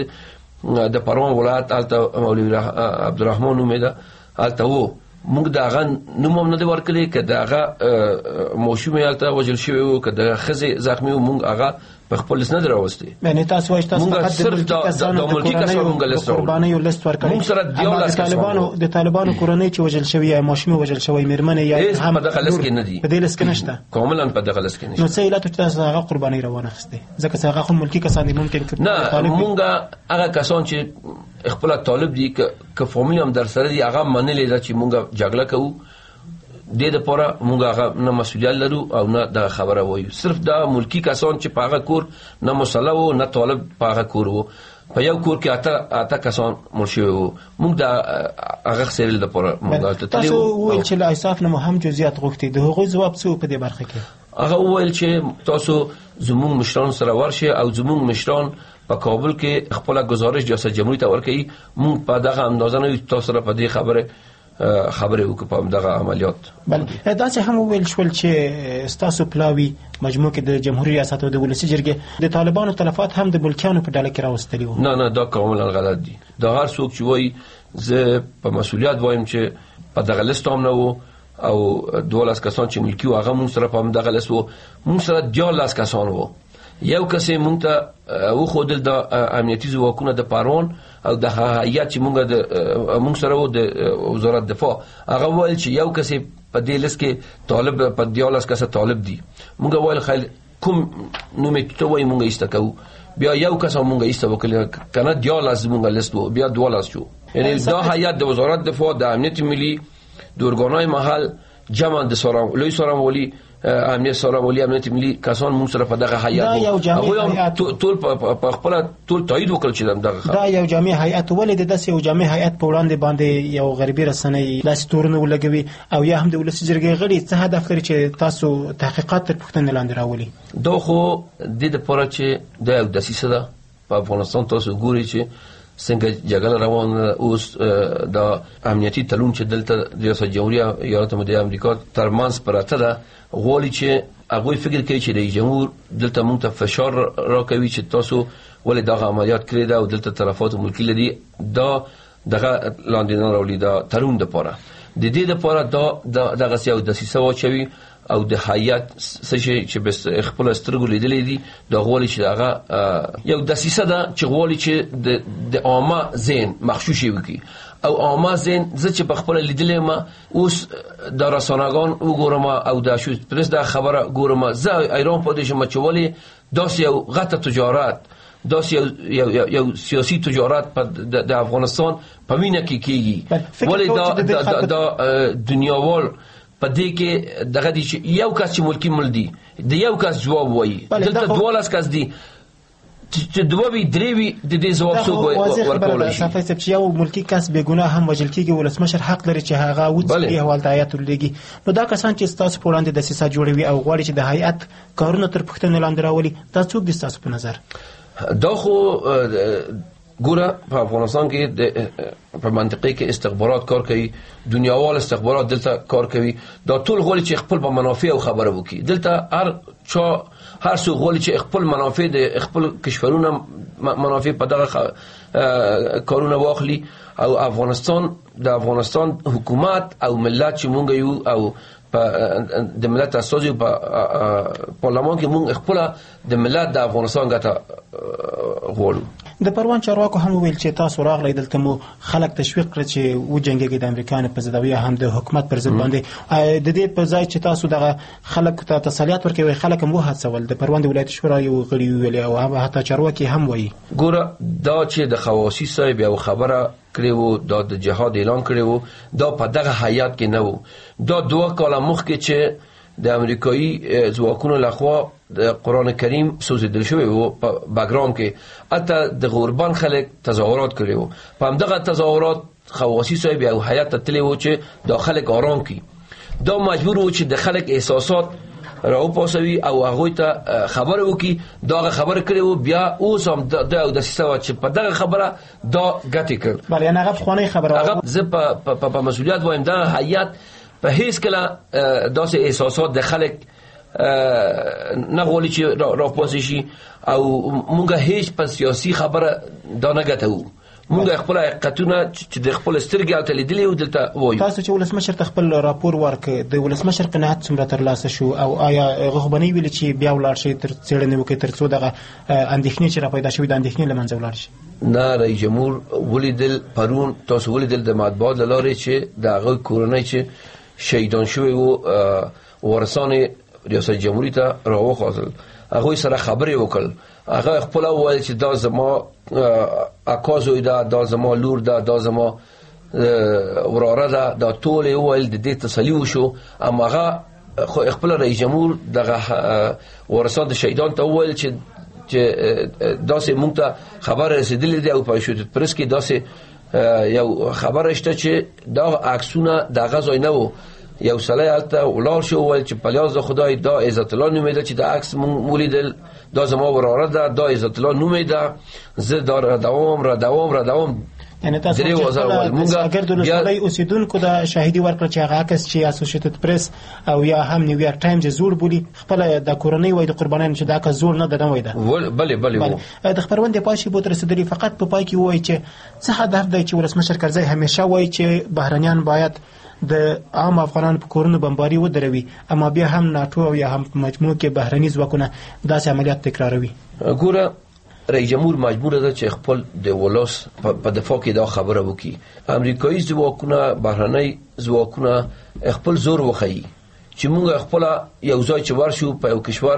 د پروان ولایت الته مولوی عبدالرحمن نومې ده الته وو مونږ دغه نوم هم نه د ورکړي که دغه ماشوم الته وژل شوی وو که د خزې زخمی وو مونږ هغه په خپل لیست نه دراوستي یعنی تاسو وایي تاسو فقط د ملکی کسانو د قربانیو لیست ورکړي مونږ سره د طالبانو د طالبانو کورنۍ چې وژل شوی یا ماشوم وژل شوی میرمنې یا هم په دغه لیست کې نه دي په دې لیست کې نشته کاملا په دغه لیست کې نشته نو څه علت چې تاسو هغه قرباني روانه خسته ځکه چې هغه هم ملکی کسان دي ممکن نه مونږ هغه کسان چې خپل طالب دي که فامیل هم در سره دي هغه منلې ده چې مونږ جګړه کوو د دې لپاره مونږ هغه نه مسؤلیت لرو او نه د خبره وایو صرف دا ملکی کسان چې په هغه کور نه مسله وو نه طالب په هغه کور وو په یو کور کې اته اته کسان مړ شوي وو مونږ دا هغه څېړل لپاره مونږ ته تللي وو ویل چې له انصاف نه مو هم جزئیات غوښتي د هغوی ځواب څه په دې برخه کې هغه وویل چې تاسو زموږ مشران سره ورشئ او زموږ مشران په کابل کې خپل گزارش ریاست جمهوریت ته ورکړي مونږ په دغه اندازه نه تاسو سره په دې خبره خبره وکړه په دغه عملیات بل دا چې هم ویل شول چې ستاسو پلاوی مجموع کې د جمهوریت ریاست او د ولسی جرګې د طالبانو تلفات هم د ملکیانو په ډله کې راوستلي وو نه نه دا کاملا غلط دي دا هر څوک چې وایي زه په مسؤلیت وایم چې په دغه لیست هم نه وو او دولس کسان چې ملکی و هغه مونږ سره په دغه لیست وو مونږ سره دیارلس کسان وو یو کس مونږ ته و خودل د امنیتي ځواکونه د پروان او د هیئت چې مونږ د مونږ سره و د وزارت دفاع هغه ویل چې یو کس په دې لیست کې طالب په دیالس کس طالب دی مونږ ویل خیر کوم نومې ته وایي مونږ ایستکو بیا یو کس مونږ ایسته وکړل کنه دیالس مونږ لیست وو بیا دولس شو یعنی دا هیئت د وزارت دفاع د امنیت ملي د اورګانای محل جمع د سورام لوی سورام ولی امنیت سره ولی امنیت ملي کسان موږ سره په دغه هیئت هغه ټول په خپل ټول تایید وکړ چې دغه دا یو جامع هیئت ولې د داسې یو جامع هیئت په وړاندې باندې یو غربي رسنۍ لاس تورونه ولګوي او یا هم د ولس جرګې غړي څه هدف لري چې تاسو تحقیقات تر پوښتنې لاندې راولي؟ دا خو د دې لپاره چې دا یو دسیسه ده په افغانستان. تاسو ګورئ چې څنګه جګړه روانه اوس د امنیتي تړون چې دلته د ریاست جمهوریه ایالات متحده امریکا ترمنځ پراته ده غواړي چې هغه فکر کوي چې رئیس جمهور دلته موږ ته فشار راکوي چې تاسو ولې دغه عملیات کړی دا او دلته طرفات ملکی لري دا دغه لاندې نه راولي دا تړون لپاره د دې لپاره دا دغه یو دسیسه واچوي او د هیئت څه چې بس خپل سترګو لیدلې دي دا غواړي چې هغه یو دسیسه ده چې غواړي چې د د عامه ذهن مغشوش وي او عامه ذهن زه چې په خپل لیدلې ما اوس د رسناګان وګورم او د شو پرس دا خبره ګورم زه ایران په دې چې مچولې داس یو غټه تجارت داس یو یو یو سیاسي تجارت په د افغانستان په وینه کې کیږي ولې دا د دنیاوال په دې کې دغه دي چې یو کس چې ملکی مل دي د یو کس جواب وایي دلته دوالاس کس دي چې دوه وی درې وی د دې جواب څو ورکول شي. صفه چې یو ملکی کس بے ګناه هم وجل کیږي ولسمشر حق لري چې هغه وځي حواله هیئت لګي. نو دا کسان چې تاسو په وړاندې د سیاست جوړوي او غواړي چې د هیئت کارونه تر پوښتنې لاندې راولي دا څوک دي تاسو په نظر؟ دا خو ګوره په افغانستان کې په منطقه کې استخبارات کار کوي دنیاوال استخبارات دلته کار کوي دا ټول غواړي چې خپل په منافع او خبره وکړي دلته هر چا هر څو غواړي چې خپل منافع د خپل کشورونو منافع په دغه کارونه واخلي او افغانستان د افغانستان حکومت او ملت چې مونږ یو او د ملت اساسي په پارلمان کې مونږ خپل د ملت د افغانستان ګټه غواړو. د پروان چارواکو هم ویل چې تاسو راغلی دلته مو خلک تشویق کړ چې و جنګيږي د امریکایانو په ضد او هم د حکومت پر ضد باندې د دې په ځای چې تاسو دغه خلک ته تسلیت ورکوي خلک هم وهڅول. د پروان د ولایت شورا یو غړي ویل او حتی چارواکي هم وایي ګوره دا چې د خواصي صاحب یو خبره کړو دا د جهاد اعلان کړو دا په دغه هیئت کې نه وو دا دوه کاله مخکې چې د امریکایي ځواکونو لخوا د قرآن کریم سوځیدل شوی وو په بګراوند کې حتی د غوربان خلک تظاهرات کړي وو په همدغه تظاهرات خواصي صاحب یو هیئت ته تللی وو چې دا خلک آرام کړي دا مجبور وو چې د خلک احساسات راوپاسوي او هغه ته خبر وکي دا خبر کړي وو بیا اوس هم دا د سیسه چې په دغه خبره دا غټي کړ بل نه هغه خواني خبره هغه زه په په مسؤلیت وایم دا هیئت په هیڅ کله داسې احساسات د خلک نه غواړي چې راپاسي شي او مونږ هیڅ په سیاسي خبره دا نه غټو مونږ خپل حقیقتونه چې د خپل سترګې او تلیدلې او دلته وایو. تاسو چې ولسمشر خپل راپور ورک د ولسمشر قناعت څومره ترلاسه شو او آیا غوښبنۍ ویل چې بیا ولاړ شي تر څېړنې وکړي تر څو دغه اندېښنې چې را پیدا شوې د اندېښنې له منځه ولاړ شي؟ نه رئیس جمهور ولیدل پرون تاسو ولیدل د مطبوعات لارې چې د هغه کورنۍ چې شهیدان شوی وو ورسانه ریاست جمهوریت ته راوخاصل هغه سره خبرې وکړ هغه خپل وویل چې دا زما اکازوی دا دا زما لور دا دا زما وراره دا دا ټول ویل د دې تسلی وشو اما هغه خپل رئیس جمهور دغه ورسان د شهیدان ته ویل چې چې داسې مونږ ته خبر رسیدلې دی او په شوت پرس کې داسې یو خبر شته چې دا عکسونه دغه ځای نه وو یو سړی هلته ولاړ شو ویل چې پلیاز خدای دا عزت الله نومېده چې د عکس مولیدل دا زما وراره ده دا عزت الله نومېده زه دا را دوام را دوام را دوام یعنی تاسو چې اگر د ولسوالۍ اوسیدونکو د شاهدي ورکړه چې هغه عکس چې اسوسییټډ پریس او یا هم نیویارک ټایمز زوړ بولی خپل د کورنۍ وای د قربانیانو چې دا عکس زوړ نه ده نه وای ده بله بله د خبرونه پاشي بوت رسیدلی فقط په پای کې وای چې څه هدف دی چې ولسمشر کرزی همیشه وای چې بهرنیان باید د عام افغانانو په کورونو بمباري ودروي اما بیا هم ناتو او یا هم مجموع کې بهرني ځواکونه داسې عملیات تکراروي. ګوره رئیس جمهور مجبور ده چې خپل د ولس په دفاع کې دا خبره وکړي. امریکایي ځواکونه بهرني ځواکونه خپل زور وخی چې موږ خپل یو ځای چې ورشو په یو کشور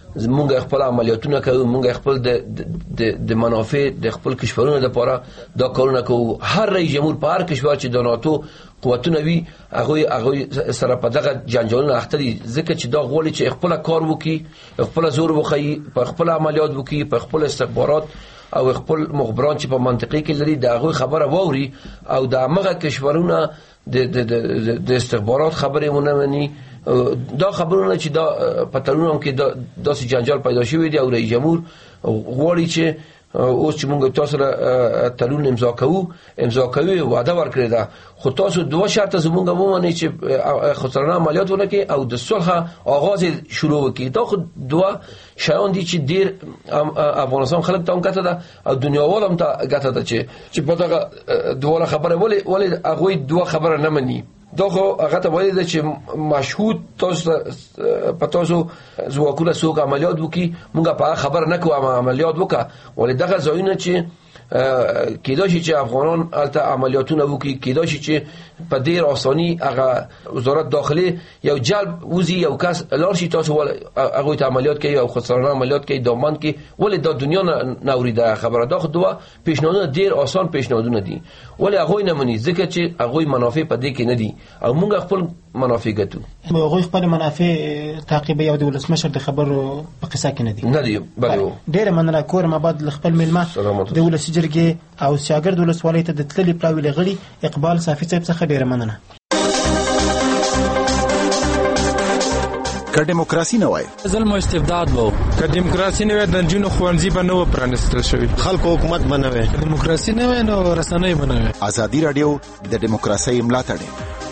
مونږ خپل عملیاتونه کوو، مونږ خپل د د منافع د خپل کشورونو لپاره دا کارونه کوو. هر رئیس جمهور په هر کشور چې د ناتو قوتونه وي هغه هغه سره په دغه جنجالونو اخته دي، ځکه چې دا غواړي چې خپل کار وکړي، خپل زور وخی، په خپل عملیات وکړي، په خپل استخبارات او خپل مخبران چې په منطقه کې لري د هغه خبره ووري او د هغه کشورونو د د د استخبارات خبرې مونږ مني. دا خبرونه چې دا په تړونونو کې دا داسې جنجال پیدا شوی دی او رئیس جمهور غواړي چې اوس چې موږ تاسو سره تړون امضا کوو امضا کوي وعده ورکړی ده، خو تاسو دوه شرط زموږ ومنئ چې خسرانه عملیات ونه کړي او د صلح آغاز شروع وکړي. دا خو دوه شیان دي چې ډیر افغانستان خلک ته هم ګټه ده او دنیاوال هم ته ګټه ده چې چې په دغه دوه خبره ولې ولې هغوی دوه خبره نه مني. دا خو هغه ته وایي چې مشهود تاسو په تاسو ځواکونه څوک عملیات وکړي، موږ په خبر نه کوو عملیات وکړه، ولې دغه ځایونه چې کېدای شي چې افغانان هلته عملیاتونه وکړي، کېدای شي چې په ډېر اساني هغه وزارت داخلي یو جلب وزي یو کس لاړ شي تاسو هغوی ته عملیات کوي او خسرانه عملیات کوي دامن کې، ولې دا دنیا نه اورېده خبره. دا خو دوه پیشنهادونه ډېر آسان پیشنهادونه دي، ولې هغوی نه مني ځکه چې هغوی منافع په دې کې نه دي او موږ خپل منافع ګټو. هغوی خپل منافع تعقیبوي او د ولسمشر د خبرو په قصه کې نه دي نه دي بله. ډېره مننه کورم آباد خپل میلمه د ولسي جرګې او شاګرد ولسوالۍ ته د تللي پلاوي غړي اقبال صافي صاحب څخه ډېره مننه. که دیموکراسي نه وای ظلم او استبداد وو، که دیموکراسي نه وای د نجونو ښوونځي به نه و پرانیستل شوي، خلکو حکومت به نه وای، دیموکراسي نه وای نو رسنۍ به نه وای. ازادي راډیو د دیموکراسۍ ملاتړ